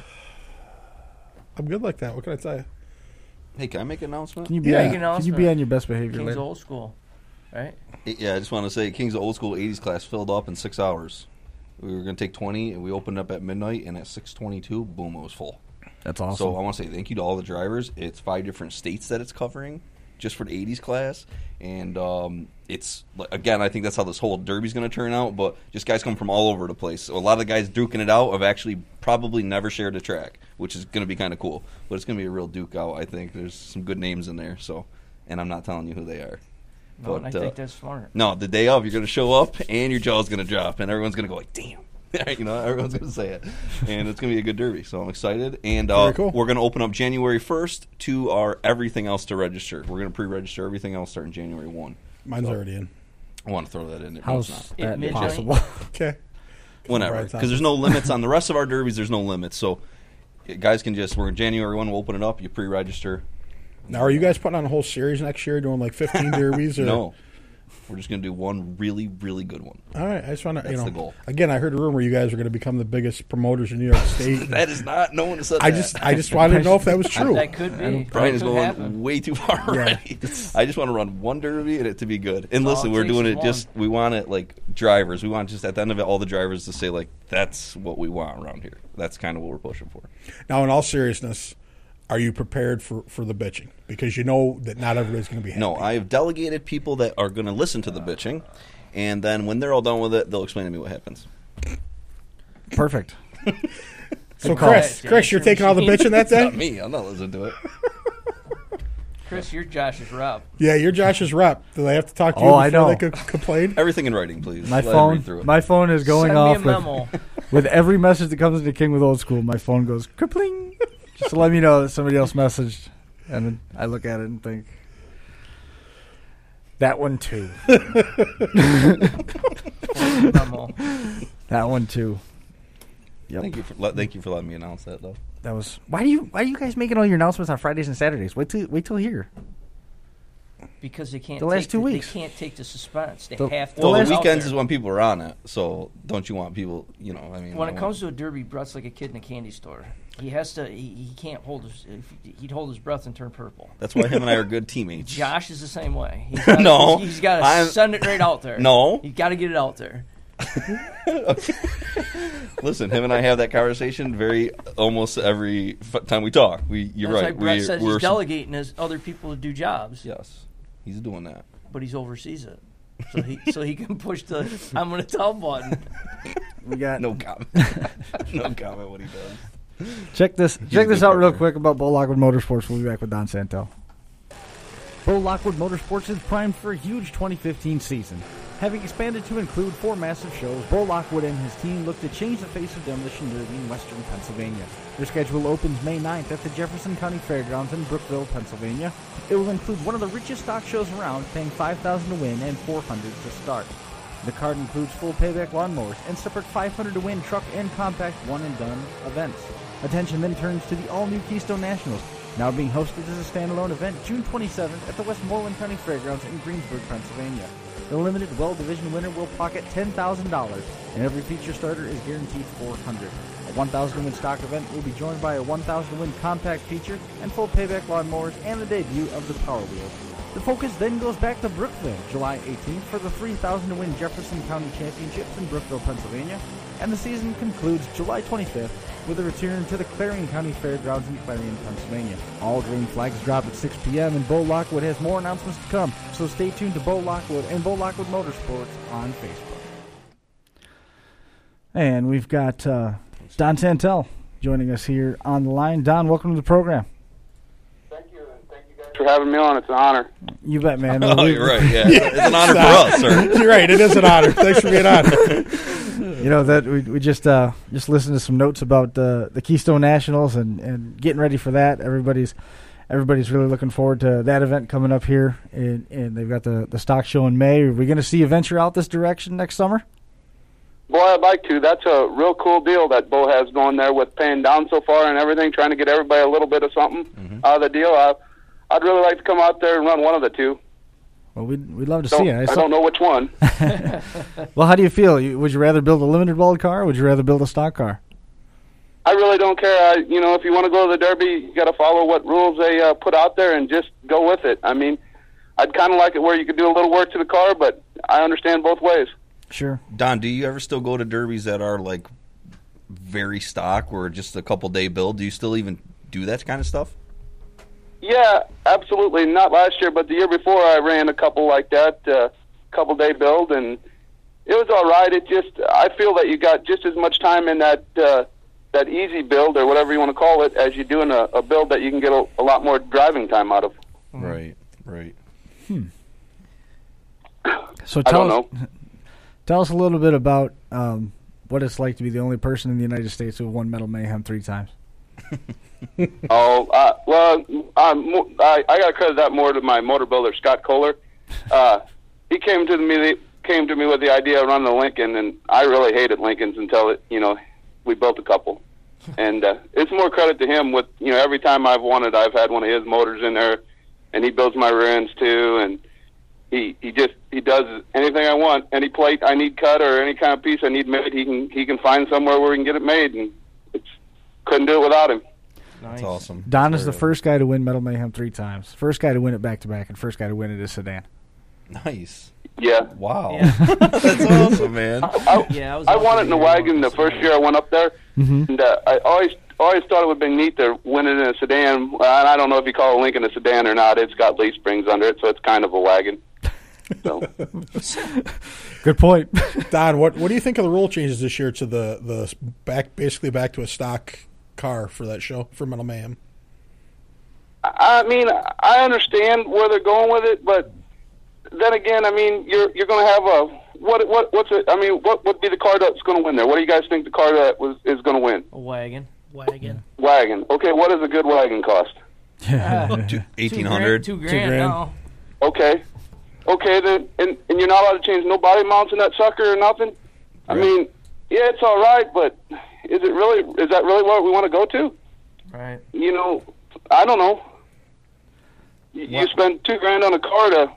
I'm good like that. What can I tell you? Hey, can I make an announcement? Can you be, Yeah. on, Big can you be announcement. on your best behavior King's later? old school, right? Yeah, I just want to say King's Old School eighties class filled up in six hours. We were going to take twenty, and we opened up at midnight, and at six twenty-two, boom, it was full. That's awesome. So I want to say thank you to all the drivers. It's five different states that it's covering just for the eighties class. And um, it's, like, again, I think that's how this whole derby's going to turn out. But just guys come from all over the place. So a lot of the guys duking it out have actually probably never shared a track, which is going to be kind of cool. But it's going to be a real duke out, I think. There's some good names in there. So, and I'm not telling you who they are. No, and I But, uh, think that's smart. No, the day of, you're going to show up, and your jaw's going to drop, and everyone's going to go like, damn. You know, everyone's going to say it. And it's going to be a good derby, so I'm excited. And uh, Very cool. we're going to open up January first to our everything else to register. We're going to pre-register everything else starting January first. Mine's already in. I want to throw that in there. but How's it's not. At that midnight? possible? Okay. Whenever. Right, Because there's no limits on the rest of our derbies. There's no limits. So uh, guys can just, we're in January first, we'll open it up. You pre-register. Now, are you guys putting on a whole series next year, doing like fifteen derbies? Or? No. We're just going to do one really, really good one. All right. I just want to, you That's know. the goal. Again, I heard a rumor you guys are going to become the biggest promoters in New York State. That is not, no one has said I that. just, I just wanted to know if that was true. That could be. Brian That is could going happen. way too far already. I just want to run one derby and it to be good. And That's all listen, it we're takes doing is it just, we want it like drivers. We want just at the end of it, all the drivers to say, like, that's what we want around here. That's kind of what we're pushing for. Now, in all seriousness, are you prepared for, for the bitching? Because you know that not everybody's going to be happy. No, I have delegated people that are going to listen to the bitching. And then when they're all done with it, they'll explain to me what happens. Perfect. So, call. Chris, Chris, you're taking all the bitching that Not day? me. I'm not listening to it. Chris, you're Josh's rep. Yeah, you're Josh's rep. Do they have to talk to you Oh, before I know. they could complain? Everything in writing, please. My Let them phone, read through it. my phone is going Send off me a memo. with, with every message that comes into King with Old School. My phone goes kapling, just to let me know that somebody else messaged, and then I look at it and think, that one too, memo. that one too. Yep. Thank you for let, thank you for letting me announce that, though. That was why do you why are you guys making all your announcements on Fridays and Saturdays? Wait till wait till here. Because they can't The last take two the, weeks. They can't take the suspense. They The- have to. Well, go the out weekends there. is when people are on it, so don't you want people, you know, I mean. When I it want- comes to a derby, Brett's like a kid in a candy store. He has to. He, he can't hold his. If he'd hold his breath and turn purple. That's why him and I are good teammates. Josh is the same way. He's gotta, No, he's, he's got to I'm- send it right out there. No. He's got to get it out there. Listen, him and I have that conversation very almost every f- time we talk. We, you're That's right. like Brett we, says we're he's delegating his other people to do jobs, Yes, he's doing that. but he's oversees it, so he so he can push the I'm going to tell button. We got No comment. No comment what he does. check this. He's Check a this good out real partner. quick about Bo Lockwood Motorsports. We'll be back with Don Santel. Bo Lockwood Motorsports is primed for a huge twenty fifteen season. Having expanded to include four massive shows, Bo Lockwood and his team look to change the face of Demolition Derby in western Pennsylvania. Their schedule opens May ninth at the Jefferson County Fairgrounds in Brookville, Pennsylvania. It will include one of the richest stock shows around, paying five thousand dollars to win and four hundred dollars to start. The card includes full payback lawnmowers and separate five hundred dollars to win truck and compact one-and-done events. Attention then turns to the all-new Keystone Nationals, now being hosted as a standalone event June twenty-seventh at the Westmoreland County Fairgrounds in Greensburg, Pennsylvania. The limited well division winner will pocket ten thousand dollars, and every feature starter is guaranteed four hundred dollars. A one thousand dollars to win stock event will be joined by a one thousand dollars to win compact feature and full payback lawnmowers and the debut of the Power Wheel. The focus then goes back to Brookville, July eighteenth, for the three thousand dollars to win Jefferson County Championships in Brookville, Pennsylvania, and the season concludes July twenty-fifth with a return to the Clarion County Fairgrounds in Clarion, Pennsylvania. All green flags drop at six p.m. and Bo Lockwood has more announcements to come, so stay tuned to Bo Lockwood and Bo Lockwood Motorsports on Facebook. And we've got uh, Don Santel joining us here on the line. Don, welcome to the program. Thank you, and thank you guys for having me on. It's an honor. You bet, man. Oh, We- you're right. Yeah, it's an honor for us, sir. You're right. It is an honor. Thanks for being on. You know that we we just uh, just listened to some notes about the the Keystone Nationals and, and getting ready for that. Everybody's everybody's really looking forward to that event coming up here, and, and they've got the, the stock show in May. Are we going to see you venture out this direction next summer? Boy, I'd like to. That's a real cool deal that Bo has going there with paying down so far and everything, trying to get everybody a little bit of something Mm-hmm. out of the deal. I, I'd really like to come out there and run one of the two. Well, we'd we'd love to Don't, see it. I don't know which one. Well, how do you feel? You, would you rather build a limited world car, or would you rather build a stock car? I really don't care. I, you know, if you want to go to the Derby, you got to follow what rules they uh, put out there and just go with it. I mean, I'd kind of like it where you could do a little work to the car, but I understand both ways. Sure. Don, do you ever still go to derbies that are like very stock or just a couple day build? Do you still even do that kind of stuff? Yeah, absolutely. Not last year, but the year before, I ran a couple like that, uh, couple day build, and it was all right. It just, I feel that you got just as much time in that uh, that easy build or whatever you want to call it as you do in a, a build that you can get a, a lot more driving time out of. Right, right. So I tell don't us, know. tell us a little bit about um, what it's like to be the only person in the United States who have won Metal Mayhem three times. Oh, uh, well, I'm, mo- I, I got to credit that more to my motor builder, Scott Kohler. Uh, he came to me came to me with the idea of running a Lincoln, and I really hated Lincolns until it, you know, we built a couple. And uh, it's more credit to him with, you know, every time I've won it, I've had one of his motors in there, and he builds my rear ends too, and he he just he does anything I want, any plate I need cut or any kind of piece I need made, he can he can find somewhere where we can get it made, and it's couldn't do it without him. That's awesome. Don is the first guy to win Metal Mayhem three times. First guy to win it back to back, and first guy to win it as sedan. Nice. Yeah. Wow. Yeah. That's awesome, man. I, Yeah, I was I out won there it in the the year I won wagon the the first sedan. year I went up there, Mhm. and uh, I always always thought it would be neat to win it in a sedan. Uh, and I don't know if you call a Lincoln a sedan or not. It's got leaf springs under it, so it's kind of a wagon. So Good point. Don, what what do you think of the rule changes this year to the the back basically back to a stock car for that show for Metal Mayhem? I mean, I understand where they're going with it, but then again, I mean, you're you're going to have a what what what's it? I mean, what would be the car that's going to win there? What do you guys think the car that was is going to win? A wagon. Wagon. Wagon. Okay, what does a good wagon cost? eighteen hundred. Two grand. Two grand. grand. now. Okay. Okay, then, and, and you're not allowed to change no body mounts in that sucker or nothing? I Right. mean, yeah, it's all right, but is it really, is that really what we want to go to? Right. You know, I don't know. you, you spend two grand on a car to.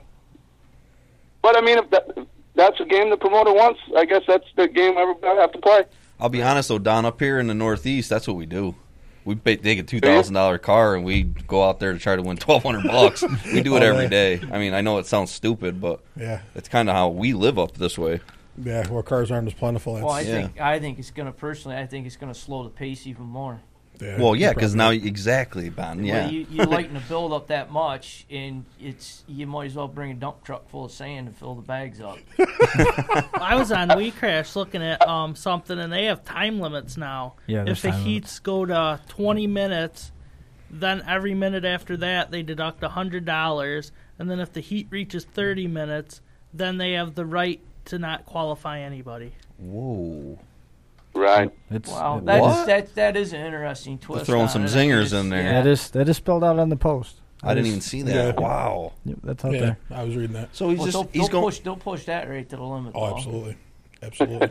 But I mean, if, that, if that's a game the promoter wants, I guess that's the game everybody have to play. I'll be honest though, Don, up here in the Northeast, that's what we do. We pay, take a two thousand dollar car and we go out there to try to win twelve hundred bucks. We do it every day. I mean, I know it sounds stupid, but Yeah. it's kind of how we live up this way. Yeah, where cars aren't as plentiful. Well, I It's- Yeah. think I think it's going to personally. I think it's going to slow the pace even more. yeah, Well, yeah, you're because probably now exactly, Bon. Well, Yeah, you, you lighten the build up that much, and it's you might as well bring a dump truck full of sand and fill the bags up. I was on WeCrash looking at um, something, and they have time limits now. Yeah, there's if the time heats go to twenty minutes, then every minute after that they deduct one hundred dollars, and then if the heat reaches thirty minutes, then they have the right to not qualify anybody. whoa. Right. It's Wow, it- that What? is, that that is an interesting twist. throwing on some it. zingers It's- in there. yeah. that is that is spelled out on the post. I That didn't is- even see that. Yeah. Wow. Yep, that's out Yeah, there. I was reading that. So he's Well, just don't, he's don't going. push don't push that rate to the limit. Oh, though. absolutely, absolutely.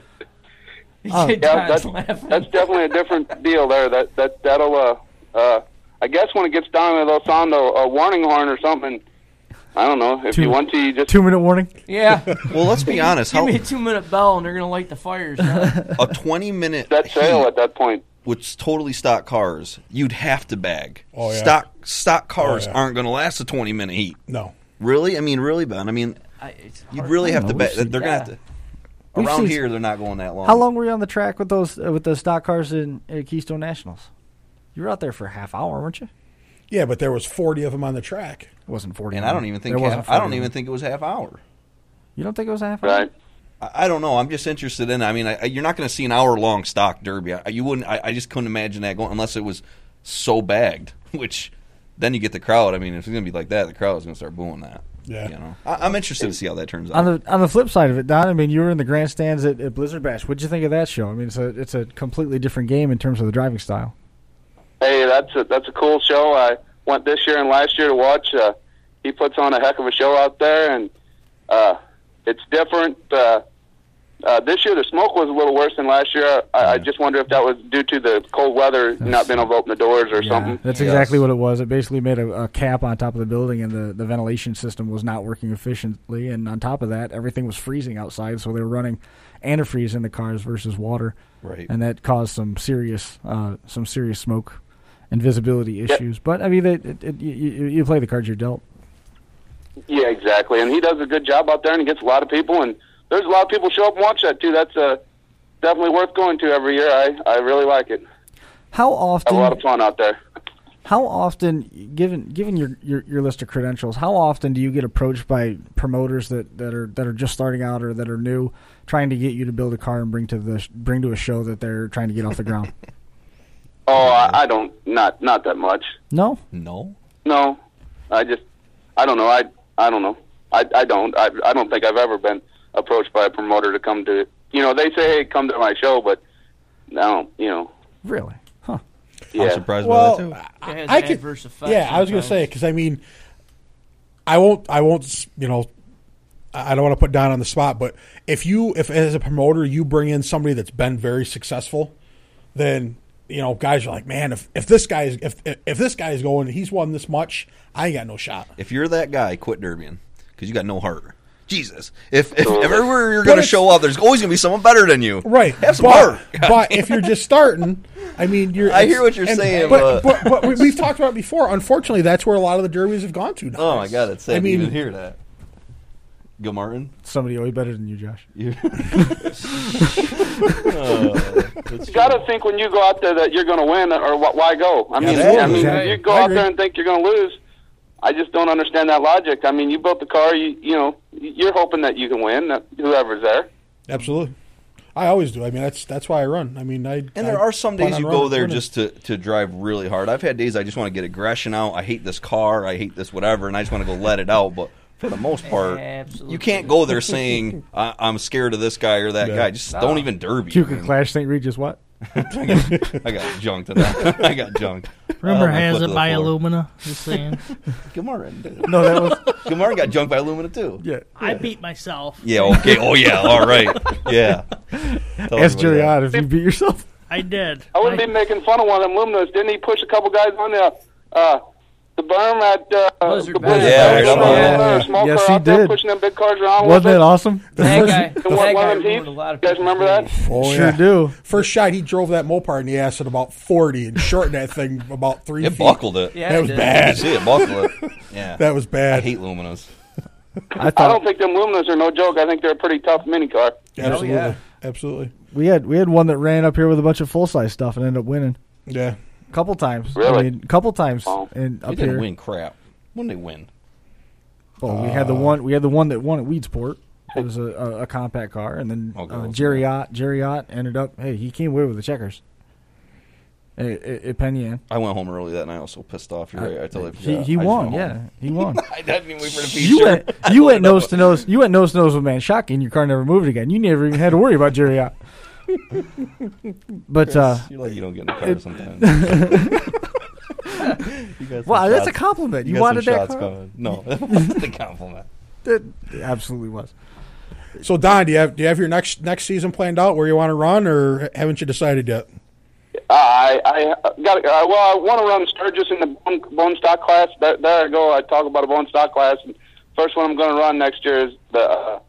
Oh. Yeah, John's that's laughing. that's definitely a different deal there. That that that'll uh uh I guess when it gets down to they'll sound a, a warning horn or something. I don't know if Two- you want to. You just Two minute warning. Yeah, Well, let's be honest. give How me a two minute bell and they're gonna light the fires. Huh? a twenty minute set sail at that point. with totally stock cars, you'd have to bag. Oh, yeah. Stock stock cars Oh, yeah. aren't going to last a twenty minute heat. No, Really? I mean, really, Ben. I mean, I, it's you'd hard. really I have don't to know, bag. we've seen- They're going to have yeah. to. We've Around seen- here, they're not going that long. How long were you on the track with those uh, with the stock cars in uh, Keystone Nationals? You were out there for a half hour, weren't you? yeah, but there was forty of them on the track. It wasn't forty. And I don't even think There wasn't half, I don't forty. even think it was half hour. You don't think it was a half hour? Right. I, I don't know. I'm just interested in. I mean, I, I- you're not going to see an hour long stock derby. I, you wouldn't. I, I just couldn't imagine that going unless it was so bagged. Which then you get the crowd. I mean, if it's going to be like that, the crowd is going to start booing that. Yeah. You know, I, I'm interested to see how that turns out. On the on the flip side of it, Don, I mean, you were in the grandstands at, at Blizzard Bash. What'd you think of that show? I mean, it's a it's a completely different game in terms of the driving style. Hey, that's a that's a cool show. I went this year and last year to watch. Uh, he puts on a heck of a show out there, and uh, it's different. Uh, uh, this year the smoke was a little worse than last year. I, I just wonder if that was due to the cold weather, not being able to open the doors or Yeah, something. that's Yes. exactly what it was. It basically made a, a cap on top of the building, and the, the ventilation system was not working efficiently. And on top of that, everything was freezing outside, so they were running antifreeze in the cars versus water, Right. and that caused some serious uh, some serious smoke and visibility issues. But I mean, it, it, it, you, you you play the cards you're dealt. Yeah, exactly. And he does a good job out there, and he gets a lot of people. And there's a lot of people show up and watch that too. That's uh, definitely worth going to every year. I, I really like it. How Have a often? lot of fun out there. How often, given given your, your, your list of credentials, how often do you get approached by promoters that, that are that are just starting out or that are new, trying to get you to build a car and bring to the bring to a show that they're trying to get off the ground? Oh, I, I don't not not that much. No, No. No, I just I don't know. I I don't know. I I don't. I I don't think I've ever been approached by a promoter to come to. You know, they say, "Hey, come to my show," but no, you know, really, huh? yeah. I'm surprised Well, by that too. I, It has I could. adverse effects Yeah, I was going to say sometimes. because I mean, I won't. I won't. You know, I don't want to put Don on the spot, but if you, if as a promoter, you bring in somebody that's been very successful, then you know, guys are like, man, if if this guy's if if this guy's going, he's won this much, I ain't got no shot. If you're that guy, quit derbying because you got no heart. Jesus, if if Totally. everywhere you're But going to it's- show up, there's always going to be someone better than you. Right, Have some but, heart. but if you're just starting, I mean, you're. I it's- hear what you're and- saying, but, but- but, but we- we've talked about it before. Unfortunately, that's where a lot of the derbies have gone to now. Oh my God, it's sad I to mean- even hear that. Gil Martin. Somebody way better than you, Josh. You- You got to think when you go out there that you're going to win, or wh- why go? I mean, Absolutely. I mean, Exactly. you go I out agree. there and think you're going to lose. I just don't understand that logic. I mean, you built the car. You you know, you're hoping that you can win. That whoever's there. Absolutely, I always do. I mean, that's that's why I run. I mean, I And I there are some plan days on you running- go there winning. just to, to drive really hard. I've had days I just want to get aggression out. I hate this car. I hate this whatever, and I just want to go let it out. But for the most part, Absolutely. you can't go there saying I, I'm scared of this guy or that Yeah. guy. Just don't even derby. You I could mean, clash Saint Regis. What? I got junked to that. I got junked. Rumor Uh, my has foot to it the by floor. Illumina. Just saying. Gil Martin. did. No, that was Gil Martin got junked by Illumina too. yeah. I beat myself. Yeah. Okay. Oh yeah. All right. Yeah. Tell Ask everybody Jerry that. out if you beat yourself. I did. I wouldn't I- be making fun of one of them luminos. Didn't he push a couple guys on the uh, the berm at uh, Blizzard the Bash. Blizzard Yeah, Bash. right on. Yeah. Yeah. Small Yes, car he out there did. pushing them big cars around. Wasn't with it it. awesome? That guy, The that one- guy one of them ruined a Heath? lot of You guys people's remember that? days. Oh, Sure yeah. do. First shot, he drove that Mopar in the ass at about forty and shortened that thing about three It feet. buckled it. Yeah, That it was did. You bad. see it buckle it. Yeah. That was I bad. hate Luminas. I I thought don't think them Luminas are no joke. I think they're a pretty tough mini car. Absolutely. yeah. Absolutely. we had we had one that ran up here with a bunch of full size stuff and ended up winning Yeah. a couple times. I Really? mean, a couple times Oh. and They up didn't here. win crap. When did they win? Well, we had the one we had the one that won at Weedsport. It was a, a, a compact car, and then Okay, uh, well, Jerry Ott Jerry Ott ended up. Hey, he came away with the checkers. At, at, at Penn Yan. I went home early that night. I was so pissed off. You're right. I totally He forgot. he I just won. went Yeah, home. he won. I didn't even wait for the feature. You went you went nose to nose. You went nose to nose with Man Shockey, and your car never moved again. You never even had to worry about Jerry Ott. But uh, You're like you don't get in the car sometimes. You got some well, that's a shots- compliment. You, got wanted some that shots car. coming. No, that wasn't a compliment. It absolutely was. So Don, do you have do you have your next next season planned out where you want to run, or haven't you decided yet? I I got uh, well. I want to run Sturgis in the bone, bone stock class. There, there I go. I talk about a bone stock class. And first one I'm going to run next year is the uh,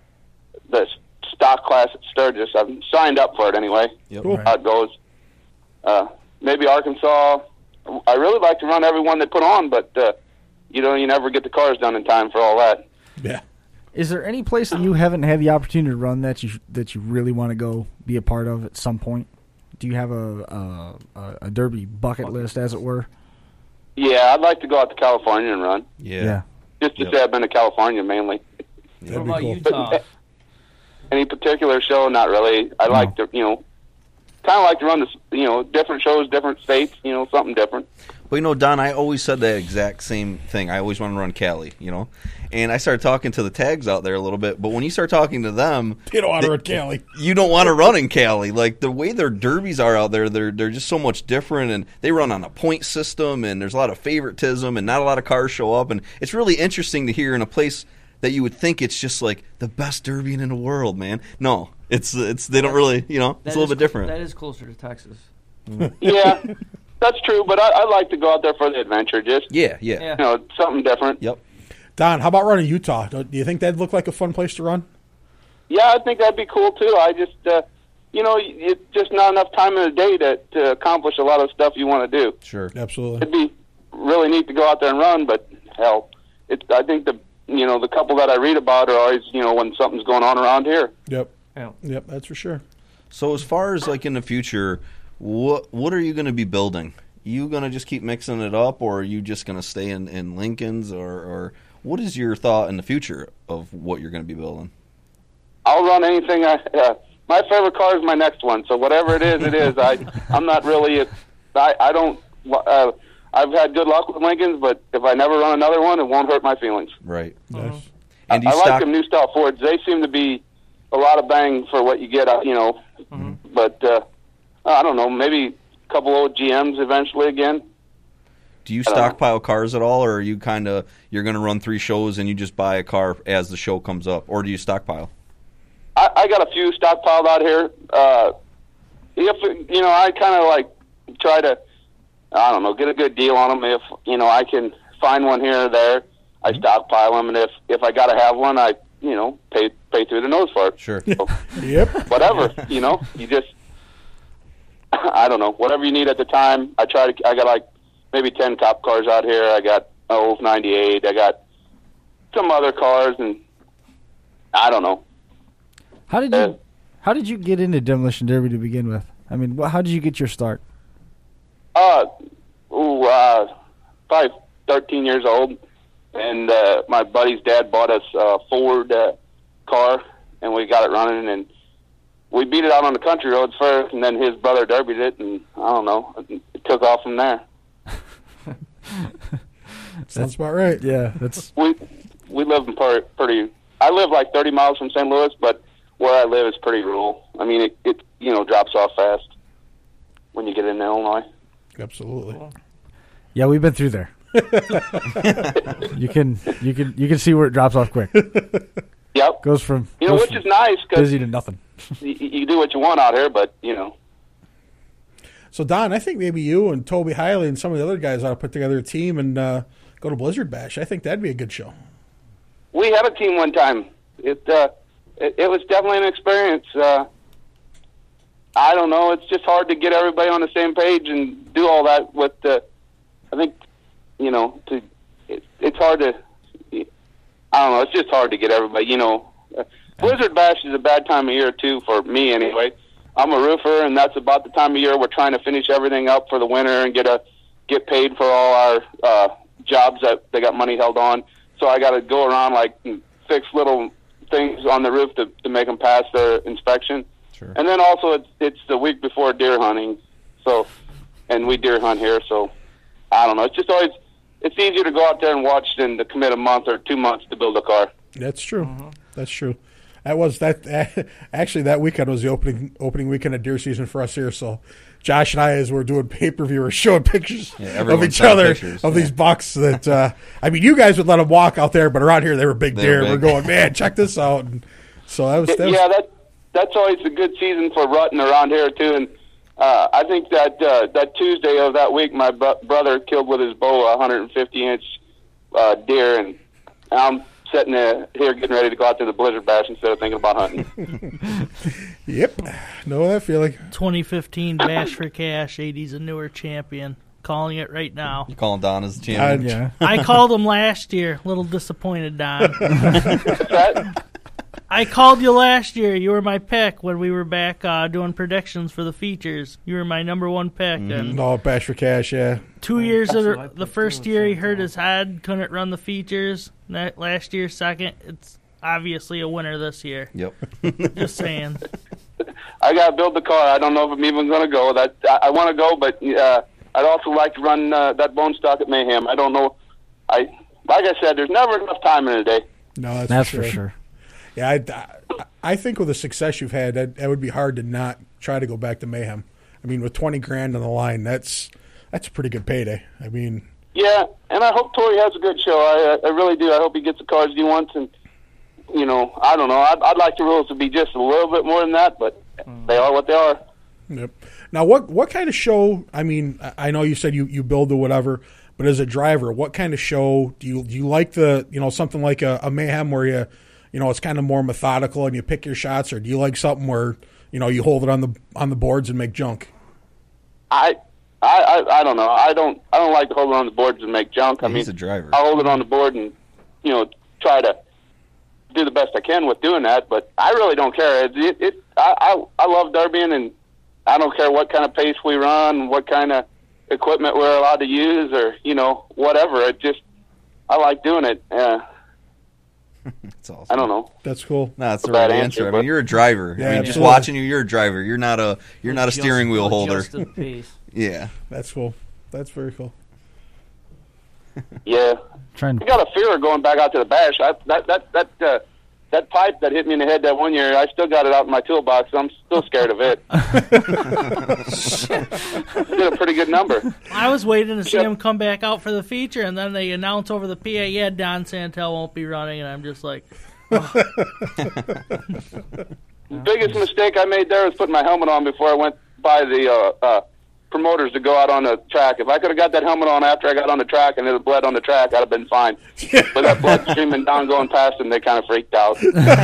the stock class at Sturgis. I've signed up for it anyway. Yep. Cool. How it goes. Uh, maybe Arkansas. I really like to run every one they put on, but uh, you know you never get the cars done in time for all that. Yeah. Is there any place that you haven't had the opportunity to run that you that you really want to go be a part of at some point? Do you have a a, a Derby bucket list, as it were? Yeah, I'd like to go out to California and run. Yeah. Just to Yep. say I've been to California mainly. What That'd be about cool. Utah? Any particular show? Not really. I like to, you know, kind of like to run this, you know, different shows, different states, you know, something different. Well, you know, Don, I always said that exact same thing. I always want to run Cali, you know. And I started talking to the tags out there a little bit, but when you start talking to them, You don't want to they- run Cali. you don't want to run in Cali. Like the way their derbies are out there, they're they're just so much different, and they run on a point system, and there's a lot of favoritism, and not a lot of cars show up, and it's really interesting to hear in a place that you would think it's just like the best derby in the world, man. No, it's it's they don't really, you know, That it's a little is- bit different. That is closer to Texas. Yeah, that's true. But I, I like to go out there for the adventure, just Yeah, yeah, Yeah. you know, something different. yep. Don, how about running Utah? Do do you think that'd look like a fun place to run? Yeah, I think that'd be cool too. I just, uh, you know, it's just not enough time in the day to to accomplish a lot of stuff you want to do. Sure. Absolutely. It'd be really neat to go out there and run, but hell, it's. I think the you know the couple that I read about are always you know when something's going on around here. Yep. Yeah. Yep. That's for sure. So as far as like in the future, what what are you going to be building? You going to just keep mixing it up, or are you just going to stay in, in Lincolns, or, or what is your thought in the future of what you're going to be building? I'll run anything. I, uh, my favorite car is my next one, so whatever it is, it is. I I'm not really. A, I I don't. Uh, I've had good luck with Lincolns, but if I never run another one, it won't hurt my feelings. Right. Yes. And do I you like stock? them new style Fords. They seem to be a lot of bang for what you get. uh, You know, but uh, I don't know. Maybe a couple old G Ms eventually again. Do you I don't know. stockpile cars at all, or are you kind of you're going to run three shows and you just buy a car as the show comes up, or do you stockpile? I, I got a few stockpiled out here. Uh, if you know, I kind of like try to, I don't know, get a good deal on them. If you know, I can find one here or there, I stockpile them, and if if I got to have one, I you know pay pay through the nose for it. Sure. So, Yep. whatever, you know, you just, I don't know, whatever you need at the time. I try to. I got like maybe ten cop cars out here. I got an old ninety-eight. I got some other cars, and I don't know. How did Uh, you How did you get into Demolition Derby to begin with? I mean, wh- how did you get your start? Uh, ooh, uh, probably thirteen years old, and uh, my buddy's dad bought us a Ford uh, car, and we got it running, and we beat it out on the country roads first, and then his brother derbied it, and I don't know, it took off from there. Sounds about right. Yeah, that's We we live in per, pretty. I live like thirty miles from Saint Louis, but where I live is pretty rural. I mean, it, it you know drops off fast when you get into Illinois. Absolutely. yeah. We've been through there. you can you can you can see where it drops off quick. Yep. Goes from You know, goes which from is nice because busy to nothing. you, you do what you want out here, but you know. So Don, I think maybe you and Toby Hiley and some of the other guys ought to put together a team and uh, go to Blizzard Bash. I think that'd be a good show. We had a team one time. It uh, it, it was definitely an experience. Uh, I don't know. It's just hard to get everybody on the same page and do all that with the. I think, you know, to it, it's hard to. I don't know. It's just hard to get everybody. You know, uh, Blizzard Bash is a bad time of year too for me anyway. I'm a roofer, and that's about the time of year we're trying to finish everything up for the winter and get a get paid for all our uh, jobs that they got money held on. So I got to go around like and fix little things on the roof to to make them pass their inspection. Sure. And then also it's it's the week before deer hunting, so and we deer hunt here. So I don't know. It's just always it's easier to go out there and watch than to commit a month or two months to build a car. That's true. Mm-hmm. That's true. That was that. Actually, that weekend was the opening opening weekend of deer season for us here. So, Josh and I, as we're doing pay per view, are showing pictures yeah, of each other pictures. of yeah. these bucks. That uh, I mean, you guys would let them walk out there, but around here they were big they deer. Were big. We're going, man, check this out. And so that was, that was yeah, that that's always a good season for rutting around here too. And uh, I think that uh, that Tuesday of that week, my bu- brother killed with his bow a one hundred fifty inch uh, deer, and I'm sitting there here getting ready to go out to the Blizzard Bash instead of thinking about hunting. Yep, know that feeling. twenty fifteen Bash for Cash. eighty's a newer champion. Calling it right now. You calling Don as the Uh, champion? yeah. I called him last year. A little disappointed, Don. What's that? I called you last year. You were my pick when we were back uh, doing predictions for the features. You were my number one pick. Mm-hmm. And No, Bash for Cash, yeah. two years, That's of what I the picked first too, year he so- hurt his head, couldn't run the features. That last year, second. It's obviously a winner this year. Yep. Just saying. I got to build the car. I don't know if I'm even going to go. That I, I want to go, but uh, I'd also like to run uh, that bone stock at Mayhem. I don't know. I like I said, there's never enough time in a day. No, that's, That's for, for sure. sure. Yeah, I, I think with the success you've had, that, that would be hard to not try to go back to Mayhem. I mean, with twenty grand on the line, that's that's a pretty good payday. I mean, Yeah, and I hope Tori has a good show. I I really do. I hope he gets the cars he wants, and you know, I don't know. I'd, I'd like the rules to be just a little bit more than that, but they are what they are. yep. Now, what what kind of show? I mean, I I know you said you, you build or whatever, but as a driver, what kind of show do you do you like? The you know something like a, a Mayhem where you you know it's kind of more methodical and you pick your shots, or do you like something where you know you hold it on the on the boards and make junk? I, I, I, I don't know. I don't, I don't like to hold it on the boards and make junk. I Yeah, mean, he's a driver. I'll hold it on the board and, you know, try to do the best I can with doing that. But I really don't care. It, it, it I, I, I love derbying, and I don't care what kind of pace we run, what kind of equipment we're allowed to use, or you know, whatever. It just, I like doing it. Uh, That's awesome. I don't know. That's cool. No, that's the Bad right answer, answer. I but- mean, you're a driver. Yeah, I mean, just absolutely. watching you, you're a driver. You're not a you're not a Just- steering wheel holder. Just the pace. Yeah. That's cool. That's very cool. Yeah, Trying I got a fear of going back out to the bash. I, that that that uh, that pipe that hit me in the head that one year, I still got it out in my toolbox. I'm still scared of it. Did a pretty good number. I was waiting to see Yep. him come back out for the feature, and then they announce over the P A, yeah, Don Santel won't be running, and I'm just like, Biggest mistake I made there was putting my helmet on before I went by the uh, uh, promoters to go out on the track. If I could have got that helmet on after I got on the track and it had bled on the track, I'd have been fine. But that blood streaming down going past them, they kind of freaked out.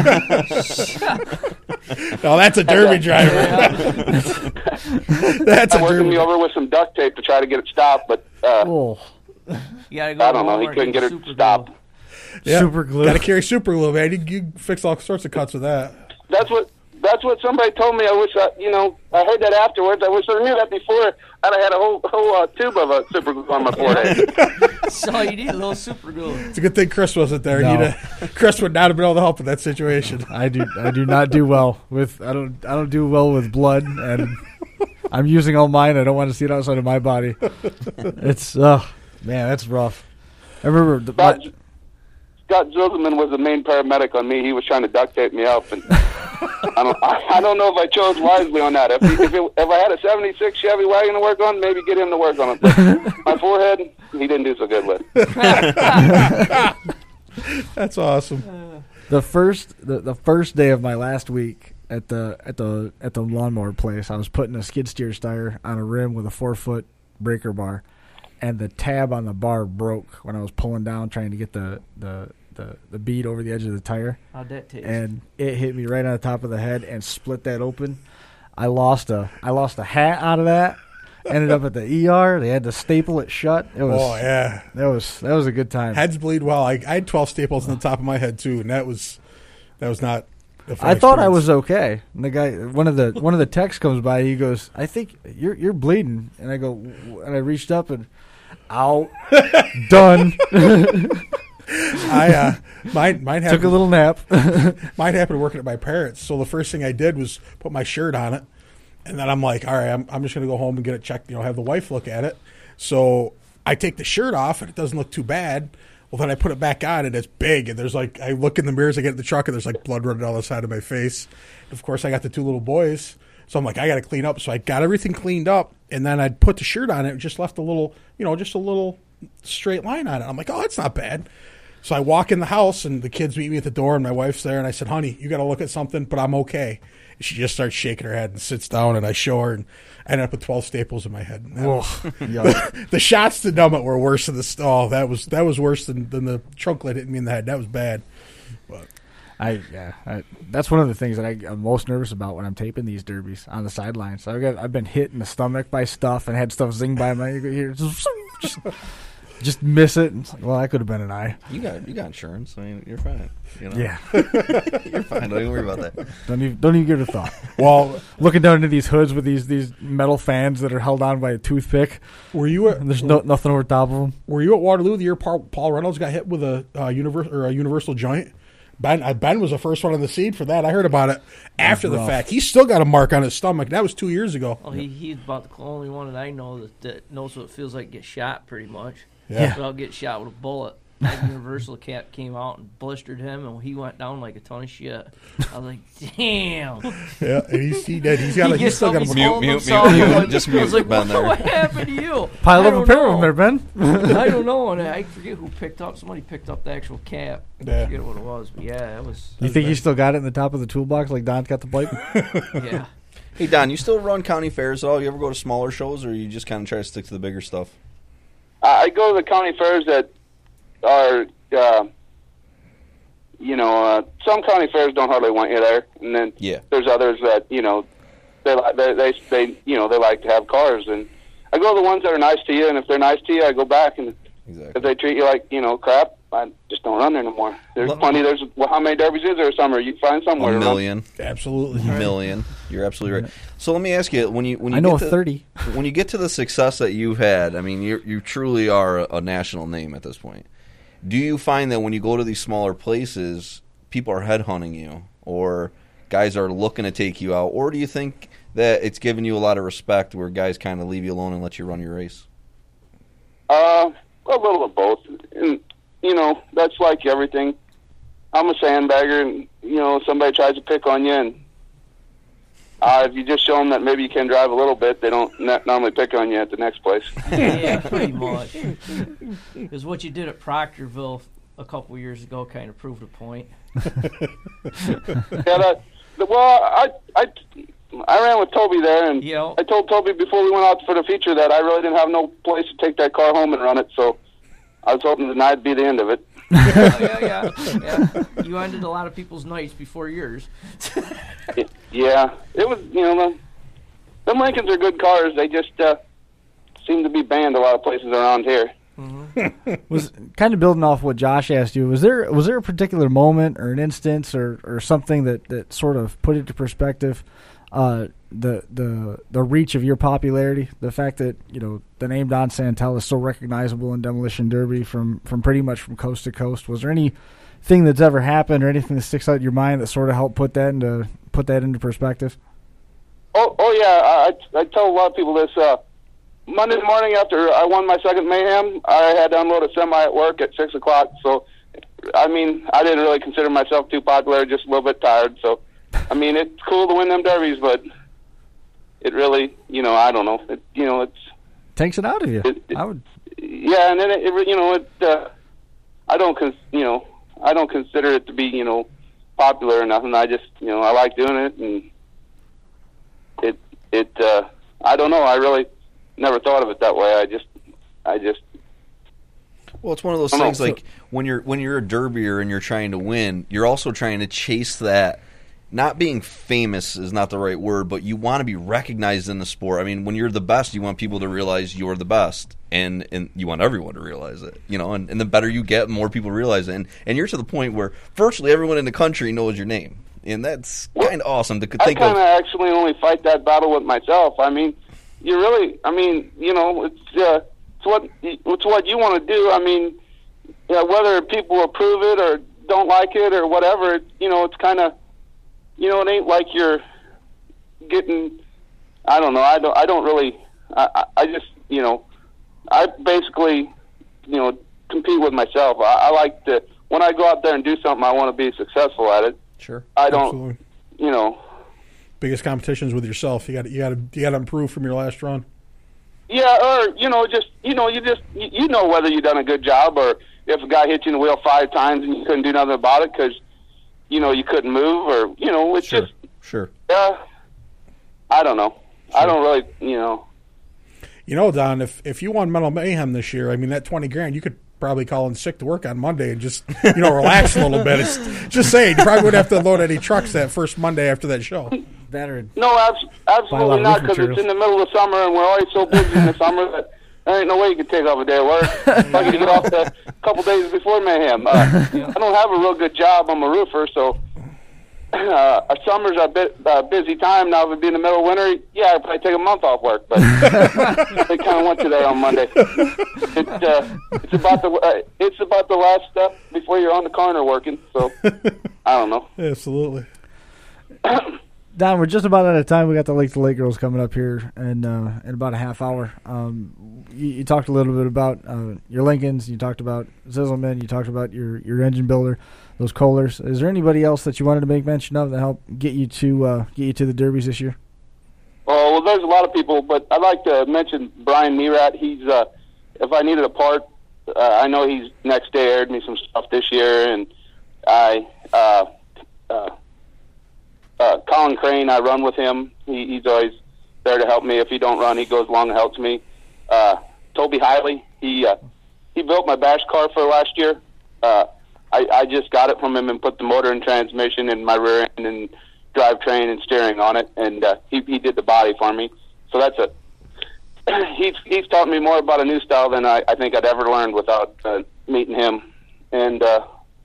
No, that's a derby driver. That's a I worked derby. me over with some duct tape to try to get it stopped, but uh, oh, You gotta go I don't know. home He or couldn't get it super stopped. glue. Yeah. super glue. Got to carry super glue, man. You, you fix all sorts of cuts with that. That's what that's what somebody told me. I wish I, you know, I heard that afterwards. I wish I knew that before. I'd have had a whole whole uh, tube of uh, super glue on my forehead. That's all you need, a little super glue. It's a good thing Chris wasn't there. No. He'd have- Chris would not have been able to help in that situation. I do. I do not do well with. I don't. I don't do well with blood, and I'm using all mine. I don't want to see it outside of my body. It's. Oh man, that's rough. I remember. The, Scott, my, Scott Zilderman was the main paramedic on me. He was trying to duct tape me up, and I don't I, I don't know if I chose wisely on that. If he, if, it, if I had a seventy-six Chevy wagon to work on, maybe get him to work on it. But my forehead, he didn't do so good with. That's awesome. the first. The, the first day of my last week, at the at the at the lawnmower place. I was putting a skid steer tire on a rim with a four foot breaker bar, and the tab on the bar broke when I was pulling down trying to get the the, the, the bead over the edge of the tire. How'd that taste? And it hit me right on the top of the head and split that open. I lost a I lost a hat out of that. Ended up at the E R. They had to staple it shut. It was Oh yeah, that was that was a good time. heads bleed well. I, I had twelve staples on the top of my head too, and that was that was not. a fun I thought I experience. was okay. And the guy, one of the one of the techs comes by. He goes, "I think you're you're bleeding." And I go, and I reached up and, ow, done. I uh, mine mine happened, Took a little nap. mine happened working at my parents. So the first thing I did was put my shirt on it, and then I'm like, all right, I'm I'm just gonna go home and get it checked. You know, have the wife look at it. So I take the shirt off, and it doesn't look too bad. Well, then I put it back on, and it's big. And there's like, I look in the mirrors, I get in the truck, and there's like blood running down the side of my face. And of course, I got the two little boys. So I'm like, I got to clean up. So I got everything cleaned up, and then I put the shirt on it, and just left a little, you know, just a little straight line on it. I'm like, oh, that's not bad. So I walk in the house, and the kids meet me at the door, and my wife's there, and I said, honey, you got to look at something, but I'm okay. And she just starts shaking her head and sits down, and I show her, and I ended up with twelve staples in my head. And that Whoa. was- Yuck. the shots to numb it were worse than the stall. That was that was worse than, than the trunklet hitting me in the head. That was bad. But I yeah, I, that's one of the things that I, I'm most nervous about when I'm taping these derbies on the sidelines. So I've got I've been hit in the stomach by stuff and had stuff zing by my ear. Just, just, just miss it. And it's like, well, that could have been an eye. You got you got insurance. I mean, you're fine. You know? Yeah, You're fine. Don't even worry about that. don't even don't even give it a thought. well, Looking down into these hoods with these these metal fans that are held on by a toothpick. were you at And there's no nothing over top of them. were you at Waterloo the year Paul, Paul Reynolds got hit with a uh, universal or a universal joint? Ben uh, Ben was the first one on the scene for that. I heard about it after the rough. fact. He's still got a mark on his stomach. That was two years ago. Well, he, he's about the only one that I know that, that knows what it feels like to get shot, pretty much. Yeah. Without getting shot with a bullet. That Universal cat came out and blistered him, and he went down like a ton of shit. I was like, damn. Yeah, and he's he did. He's got. A, He he's gets still up, got. he's A, Mute, holding mute, himself. mute, mute. I was Just like, mute what, Ben there. what happened to you? Pile I up a don't pair of know. them there, Ben. I don't know, and I forget who picked up. Somebody picked up the actual cap. Yeah. I forget what it was, but yeah, it was. You think you still got it in the top of the toolbox like Don's got the pipe? Yeah. Hey Don, you still run county fairs at all? You ever go to smaller shows, or you just kind of try to stick to the bigger stuff? I I go to the county fairs that are, uh, you know, uh, some county fairs don't hardly want you there, and then Yeah. there's others that you know they li- they they they you know they like to have cars, and I go to the ones that are nice to you, and if they're nice to you, I go back, and Exactly. if they treat you like you know crap, I just don't run there no more. There's Well- plenty. There's well, how many derbies is there a summer? You can find somewhere. A to run. million. absolutely. Million. You're absolutely right. So let me ask you: when you when you I know get a to, thirty. when you get to the success that you've had, I mean, you you truly are a, a national name at this point. Do you find that when you go to these smaller places, people are headhunting you, or guys are looking to take you out, or do you think that it's giving you a lot of respect, where guys kind of leave you alone and let you run your race? Uh, a little of both. And, you know, that's like everything. I'm a sandbagger, and, you know, somebody tries to pick on you, and uh, if you just show them that maybe you can drive a little bit, they don't n- normally pick on you at the next place. Yeah, pretty much. Because what you did at Proctorville a couple years ago kind of proved a point. yeah, that, the, well, I, I, I ran with Toby there, and Yeah. I told Toby before we went out for the feature that I really didn't have no place to take that car home and run it, so I was hoping tonight'd be the end of it. Oh, yeah, yeah, yeah. You ended a lot of people's nights before yours. Yeah, it was, you know, the, the Lincolns are good cars. They just uh, seem to be banned a lot of places around here. Was kind of building off what Josh asked you. Was there was there a particular moment or an instance or, or something that, that sort of put into perspective uh, the the the reach of your popularity? The fact that you know the name Don Santel is so recognizable in Demolition Derby from, from pretty much from coast to coast. Was there anything that's ever happened or anything that sticks out in your mind that sort of helped put that into put that into perspective? Oh, oh yeah, I, I tell a lot of people this. Uh, Monday morning after I won my second Mayhem, I had to unload a semi at work at six o'clock. So, I mean, I didn't really consider myself too popular, just a little bit tired. So, I mean, it's cool to win them derbies, but it really, you know, I don't know. It, you know, it's Takes it out of you. It- it- I would. yeah, and then it, it you know, it. Uh, I don't, cons- you know, I don't consider it to be, you know, popular or nothing. I just, you know, I like doing it, and it, it, uh, I don't know. I really never thought of it that way. I just, I just. Well, it's one of those I don't things know. like when you're when you're a derbier and you're trying to win, you're also trying to chase that. Not being famous is not the right word, but you want to be recognized in the sport. I mean, when you're the best, you want people to realize you're the best, and, and you want everyone to realize it. You know, and, and the better you get, the more people realize it. And, and you're to the point where virtually everyone in the country knows your name, and that's kind of awesome to I think kind of of. actually only fight that battle with myself. I mean, you really, I mean, you know, it's uh, it's what it's what you want to do. I mean, yeah, whether people approve it or don't like it or whatever, it, you know, it's kind of, you know, it ain't like you're getting. I don't know. I don't. I don't really. I, I I just, you know, I basically, you know, compete with myself. I, I like to, when I go out there and do something, I want to be successful at it. Sure. I don't. Absolutely. You know. Biggest competitions with yourself. You got you got to you got to improve from your last run. Yeah, or you know, just you know, you just you, you know whether you've done a good job, or if a guy hit you in the wheel five times and you couldn't do nothing about it because you know you couldn't move, or you know, it's Sure. just Sure. uh, I don't know. I don't really, you know. You know, Don, if if you won Metal Mayhem this year, I mean that twenty grand, you could probably call in sick to work on Monday and just you know relax a little bit. It's just saying, you probably wouldn't have to load any trucks that first Monday after that show. That or No, abs- Buy a lot absolutely of not, roof because materials. it's in the middle of summer and we're always so busy in the summer that there ain't no way you can take off a day of work. If I could get off a couple days before Mayhem. Uh, I don't have a real good job. I'm a roofer, so uh, our summers are a bit uh, busy time. Now, if it'd be in the middle of winter, yeah, I'd probably take a month off work, but they kind of went to that on Monday. It, uh, it's about the uh, it's about the last step before you're on the corner working, so I don't know. Absolutely. Don, we're just about out of time. We got the Lake to Lake girls coming up here in uh, in about a half hour. Um, you, you talked a little bit about uh, your Lincolns. You talked about Zizzleman. You talked about your, your engine builder, those Kohlers. Is there anybody else that you wanted to make mention of that helped get you to uh, get you to the Derbies this year? Oh, well, there's a lot of people, but I'd like to mention Brian Meerat. He's, uh, if I needed a part, uh, I know he's next day aired me some stuff this year, and I, uh, uh, uh, Colin Crane, I run with him. He, he's always there to help me. If he don't run, he goes along and helps me. Uh, Toby Hiley, he, uh, he built my bash car for last year. Uh, I, I just got it from him and put the motor and transmission and my rear end and drivetrain and steering on it, and uh, he he did the body for me. So that's a he's he's taught me more about a new style than I, I think I'd ever learned without uh, meeting him. And uh,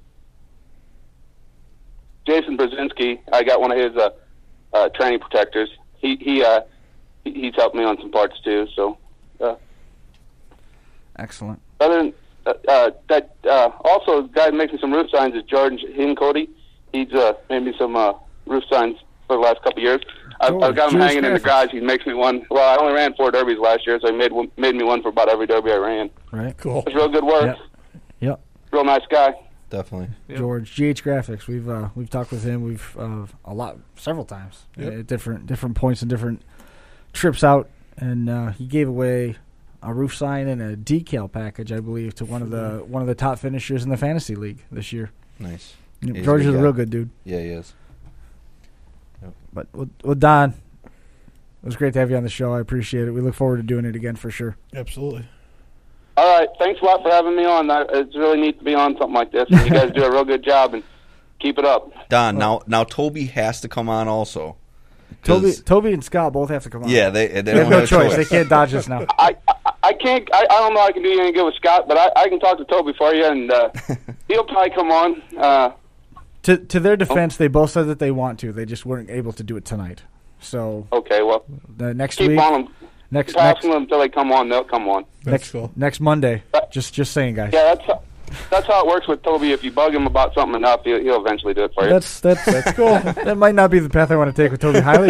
Jason Brzezinski, I got one of his uh, uh, tranny protectors. He he uh, he- he's helped me on some parts too. So uh, Excellent. other than uh, uh, that, uh, also the guy making some roof signs is George Hincody. He's uh, made me some uh, roof signs for the last couple of years. I've, George, I've got them Jewish hanging in the graphics. garage. He makes me one. Well, I only ran four derbies last year, so he made one, made me one for about every derby I ran. Right. Cool. It's real good work. Yep. Yep. Real nice guy. Definitely. George, G H Graphics. We've uh, we've talked with him. We've uh, a lot, several times Yep. at different different points and different trips out, and uh, he gave away a roof sign and a decal package, I believe, to one of the one of the top finishers in the fantasy league this year. Nice. Yep, He's a George good is a guy. real good dude. Yeah, he is. But with, with Don, it was great to have you on the show. I appreciate it. We look forward to doing it again for sure. Absolutely. All right. Thanks a lot for having me on. I- It's really neat to be on something like this. And you guys do a real good job, and keep it up. Don, now now Toby has to come on also. Toby, 'Cause- Toby and Scott both have to come on. Yeah, they they, they don't have no have a choice. They can't dodge us now. I, I I can't. I, I don't know. I can do you any good with Scott, but I, I can talk to Toby for you, and uh, he'll probably come on. Uh, To to their defense, they both said that they want to. They just weren't able to do it tonight. So okay. Well, the next keep week, on them. next Keep next asking them until they come on. They'll come on. That's next cool. next Monday. Just just saying, guys. Yeah, that's how, that's how it works with Toby. If you bug him about something enough, he'll, he'll eventually do it for you. That's that's that's cool. That might not be the path I want to take with Toby Hiley.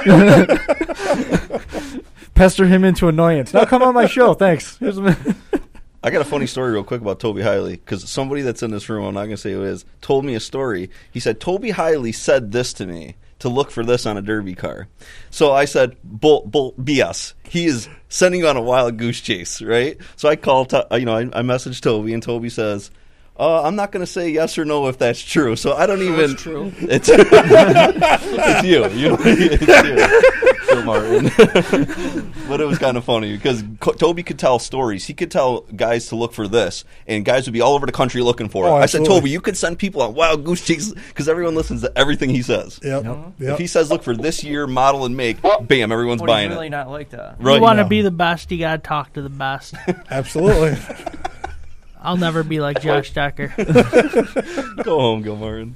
But pester him into annoyance. Now come on my show. Thanks. Here's a I got a funny story real quick about Toby Hiley, because somebody that's in this room, I'm not going to say who it is, told me a story. He said, Toby Hiley said this to me, to look for this on a derby car. So I said, bull, bull, B S. He is sending you on a wild goose chase, right? So I call, to, you know, I, I message Toby, and Toby says, Uh, I'm not going to say yes or no if that's true. So I don't even. It's true. It's, it's you. You know, it's you, Phil Martin. But it was kind of funny because Co- Toby could tell stories. He could tell guys to look for this, and guys would be all over the country looking for it. Oh, I said, absolutely. Toby, you could send people on wild goose chase because everyone listens to everything he says. Yep. Yep. Yep. If he says, look for this year, model, and make, bam, everyone's What buying really it. not like that? You Right. want to No. be the best, you got to talk to the best. Absolutely. I'll never be like Josh Decker. Go home, Gil Martin.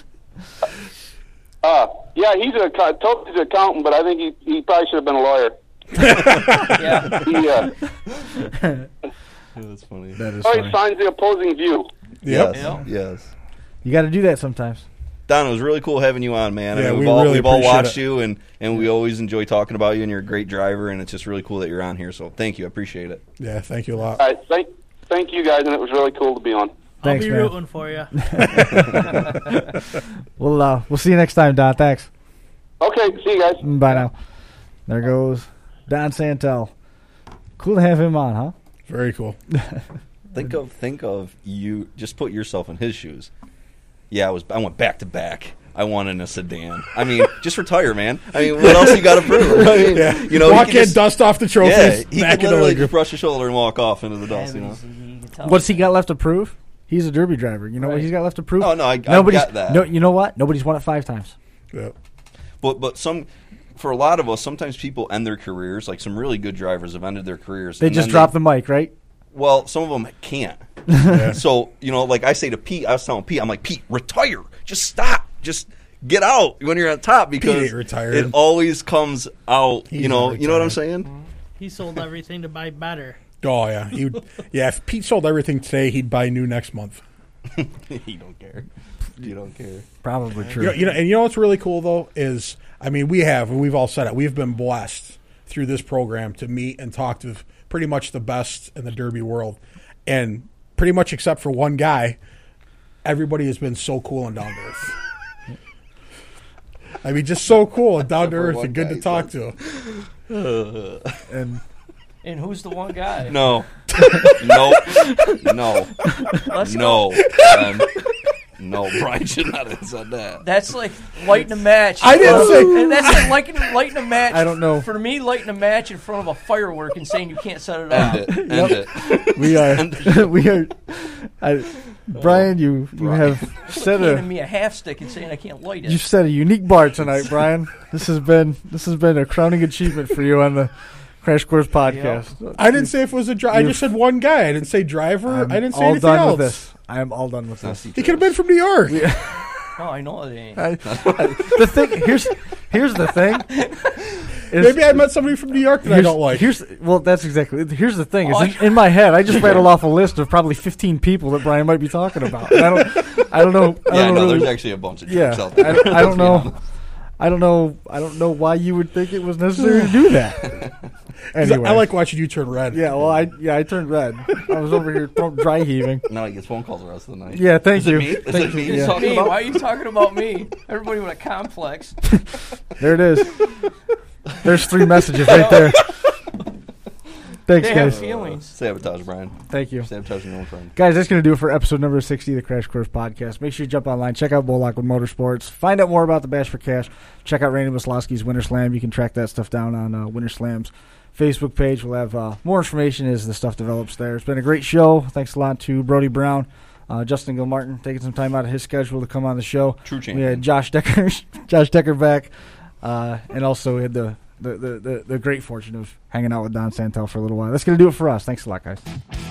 Uh, yeah, he's a co- Toby's an accountant, but I think he, he probably should have been a lawyer. Yeah. He, uh, Yeah, that's funny. That is always funny. finds the opposing view. Yep. Yes, Yeah. yes. You got to do that sometimes. Don, it was really cool having you on, man. Yeah, I mean, we we've all, really we've all appreciate watched it. you, and, and we always enjoy talking about you, and you're a great driver, and it's just really cool that you're on here. So thank you. I appreciate it. Yeah, thank you a lot. All right, thank, thank you guys, and it was really cool to be on. Thanks, I'll be man. rooting for you. We'll uh, we'll see you next time, Don. Thanks. Okay, see you guys. Bye now. There goes Don Santel. Cool to have him on, huh? Very cool. Think of think of you. Just put yourself in his shoes. Yeah, I was. I went back to back. I won in a sedan. I mean, just retire, man. I mean, what else you got to prove? I mean, Yeah. you know, walk he could in, just- dust off the Yeah, trophies, he back could in the literally league. just brush his shoulder and walk off into the dust. You know. You can tell. What's he got left to prove? He's a Derby driver. You know what Right. he's got left to prove? Oh, no, I- I Nobody's, got that. No, you know what? Nobody's won it five times. Yep. But but some. For a lot of us, sometimes people end their careers. Like some really good drivers have ended their careers. They and just then dropped the mic, right? Well, some of them can't. Yeah. So, you know, like I say to Pete, I was telling Pete, I'm like, Pete, retire. Just stop. Just get out when you're on top because ain't retired. it always comes out. He's you know, not you know what I'm retired. saying? He sold everything to buy better. Oh yeah, he would, yeah. If Pete sold everything today, he'd buy new next month. You don't care. You don't care. Probably true. You know, you know, and you know what's really cool though is, I mean, we have, and we've all said it, we've been blessed through this program to meet and talk to pretty much the best in the Derby world, and pretty much except for one guy, everybody has been so cool and down to earth. I mean, just so cool and down to earth one and good guy, to talk to. and And who's the one guy? No. no. No. Let's No. Um, no. Brian should not have said that. That's like lighting a match. I didn't Uh, say- and that's like lighting, lighting a match. I don't know. For me, lighting a match in front of a firework and saying you can't set it off. End it. End it. we are, we are. I, Brian, you you have set Handing a me a half stick and saying I can't light it. you set a unique bar tonight, Brian. This has been this has been a crowning achievement for you on the Crash Course podcast. I didn't say if it was a driver. I just said one guy. I didn't say driver. I'm I didn't say all anything done else. with this. I am all done with this. He could have been from New York. No, I know it ain't. I, I, the thing here's here's the thing. is- Maybe I met somebody from New York that I here's- don't like. Here's well, that's exactly. Here's the thing. Is Oh, in, in my head, I just rattled off a list of probably fifteen people that Brian might be talking about. And I don't. I don't know. I Yeah, don't no, really, there's actually a bunch of yeah. jerks out there. I, don't- I Let's don't be know. honest. I don't know. I don't know why you would think it was necessary to do that. 'Cause Anyway, I like watching you turn red. Yeah. Well, I yeah I turned red. I was over here throw- dry heaving. Now he gets phone calls the rest of the night. Yeah. Thank Is you. it me? Is Thank it me you. you're Yeah. talking Me, about? why are you talking about me? Everybody with a complex. There it is. There's three messages right there. Thanks, They have guys. feelings. Sabotage, Brian. Thank you. Sabotaging your own friend. Guys, that's going to do it for episode number sixty of the Crash Course Podcast. Make sure you jump online, check out Bull Lockwood Motorsports, find out more about the Bash for Cash, check out Randy Maslowski's Winter Slam. You can track that stuff down on uh, Winter Slam's Facebook page. We'll have uh, more information as the stuff develops there. It's been a great show. Thanks a lot to Brody Brown, uh, Justin Gilmartin, taking some time out of his schedule to come on the show. True We champion. had Josh Decker, Josh Decker back, uh, and also we had the, the, the, the, the great fortune of hanging out with Don Santel for a little while. That's going to do it for us. Thanks a lot, guys.